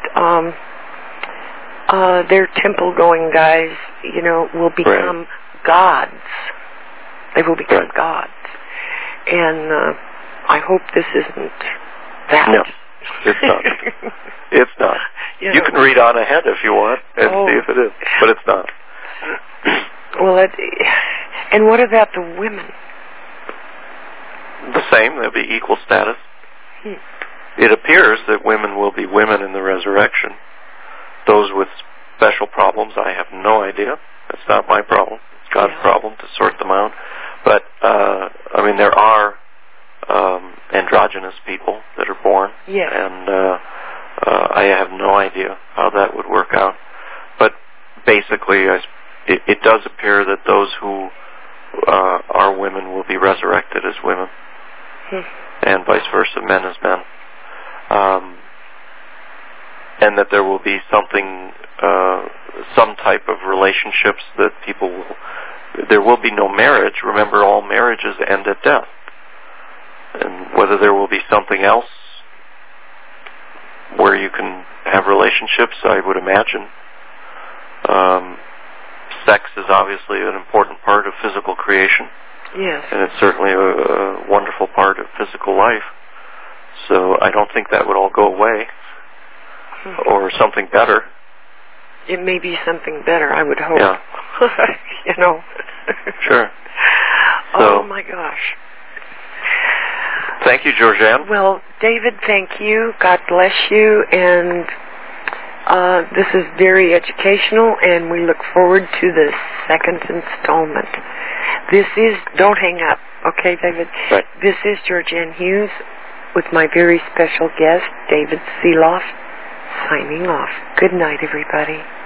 their temple-going guys, will become gods. They will become gods. And I hope this isn't that. No, it's not. It's not. You can read on ahead if you want and see if it is, but it's not. Well, and what about the women? The same. There'll be equal status. It appears that women will be women in the resurrection. Those with special problems, I have no idea. It's not my problem. It's God's problem to sort them out. But, there are androgynous people that are born. Yeah. And I have no idea how that would work out. But basically, it does appear that those who are women will be resurrected as women, and vice versa, men as men. And that there will be something, some type of relationships that people will... There will be no marriage. Remember, all marriages end at death. And whether there will be something else where you can have relationships, I would imagine. Sex is obviously an important part of physical creation. Yes. And it's certainly a wonderful part of physical life. So I don't think that would all go away. Or something better. It may be something better, I would hope. Yeah. Sure. Oh my gosh. Thank you, Georgianne. Well, David, thank you. God bless you. And this is very educational, and we look forward to the second installment. Don't hang up, okay, David? Right. This is Georgianne Hughes with my very special guest, David Seeloff, signing off. Good night, everybody.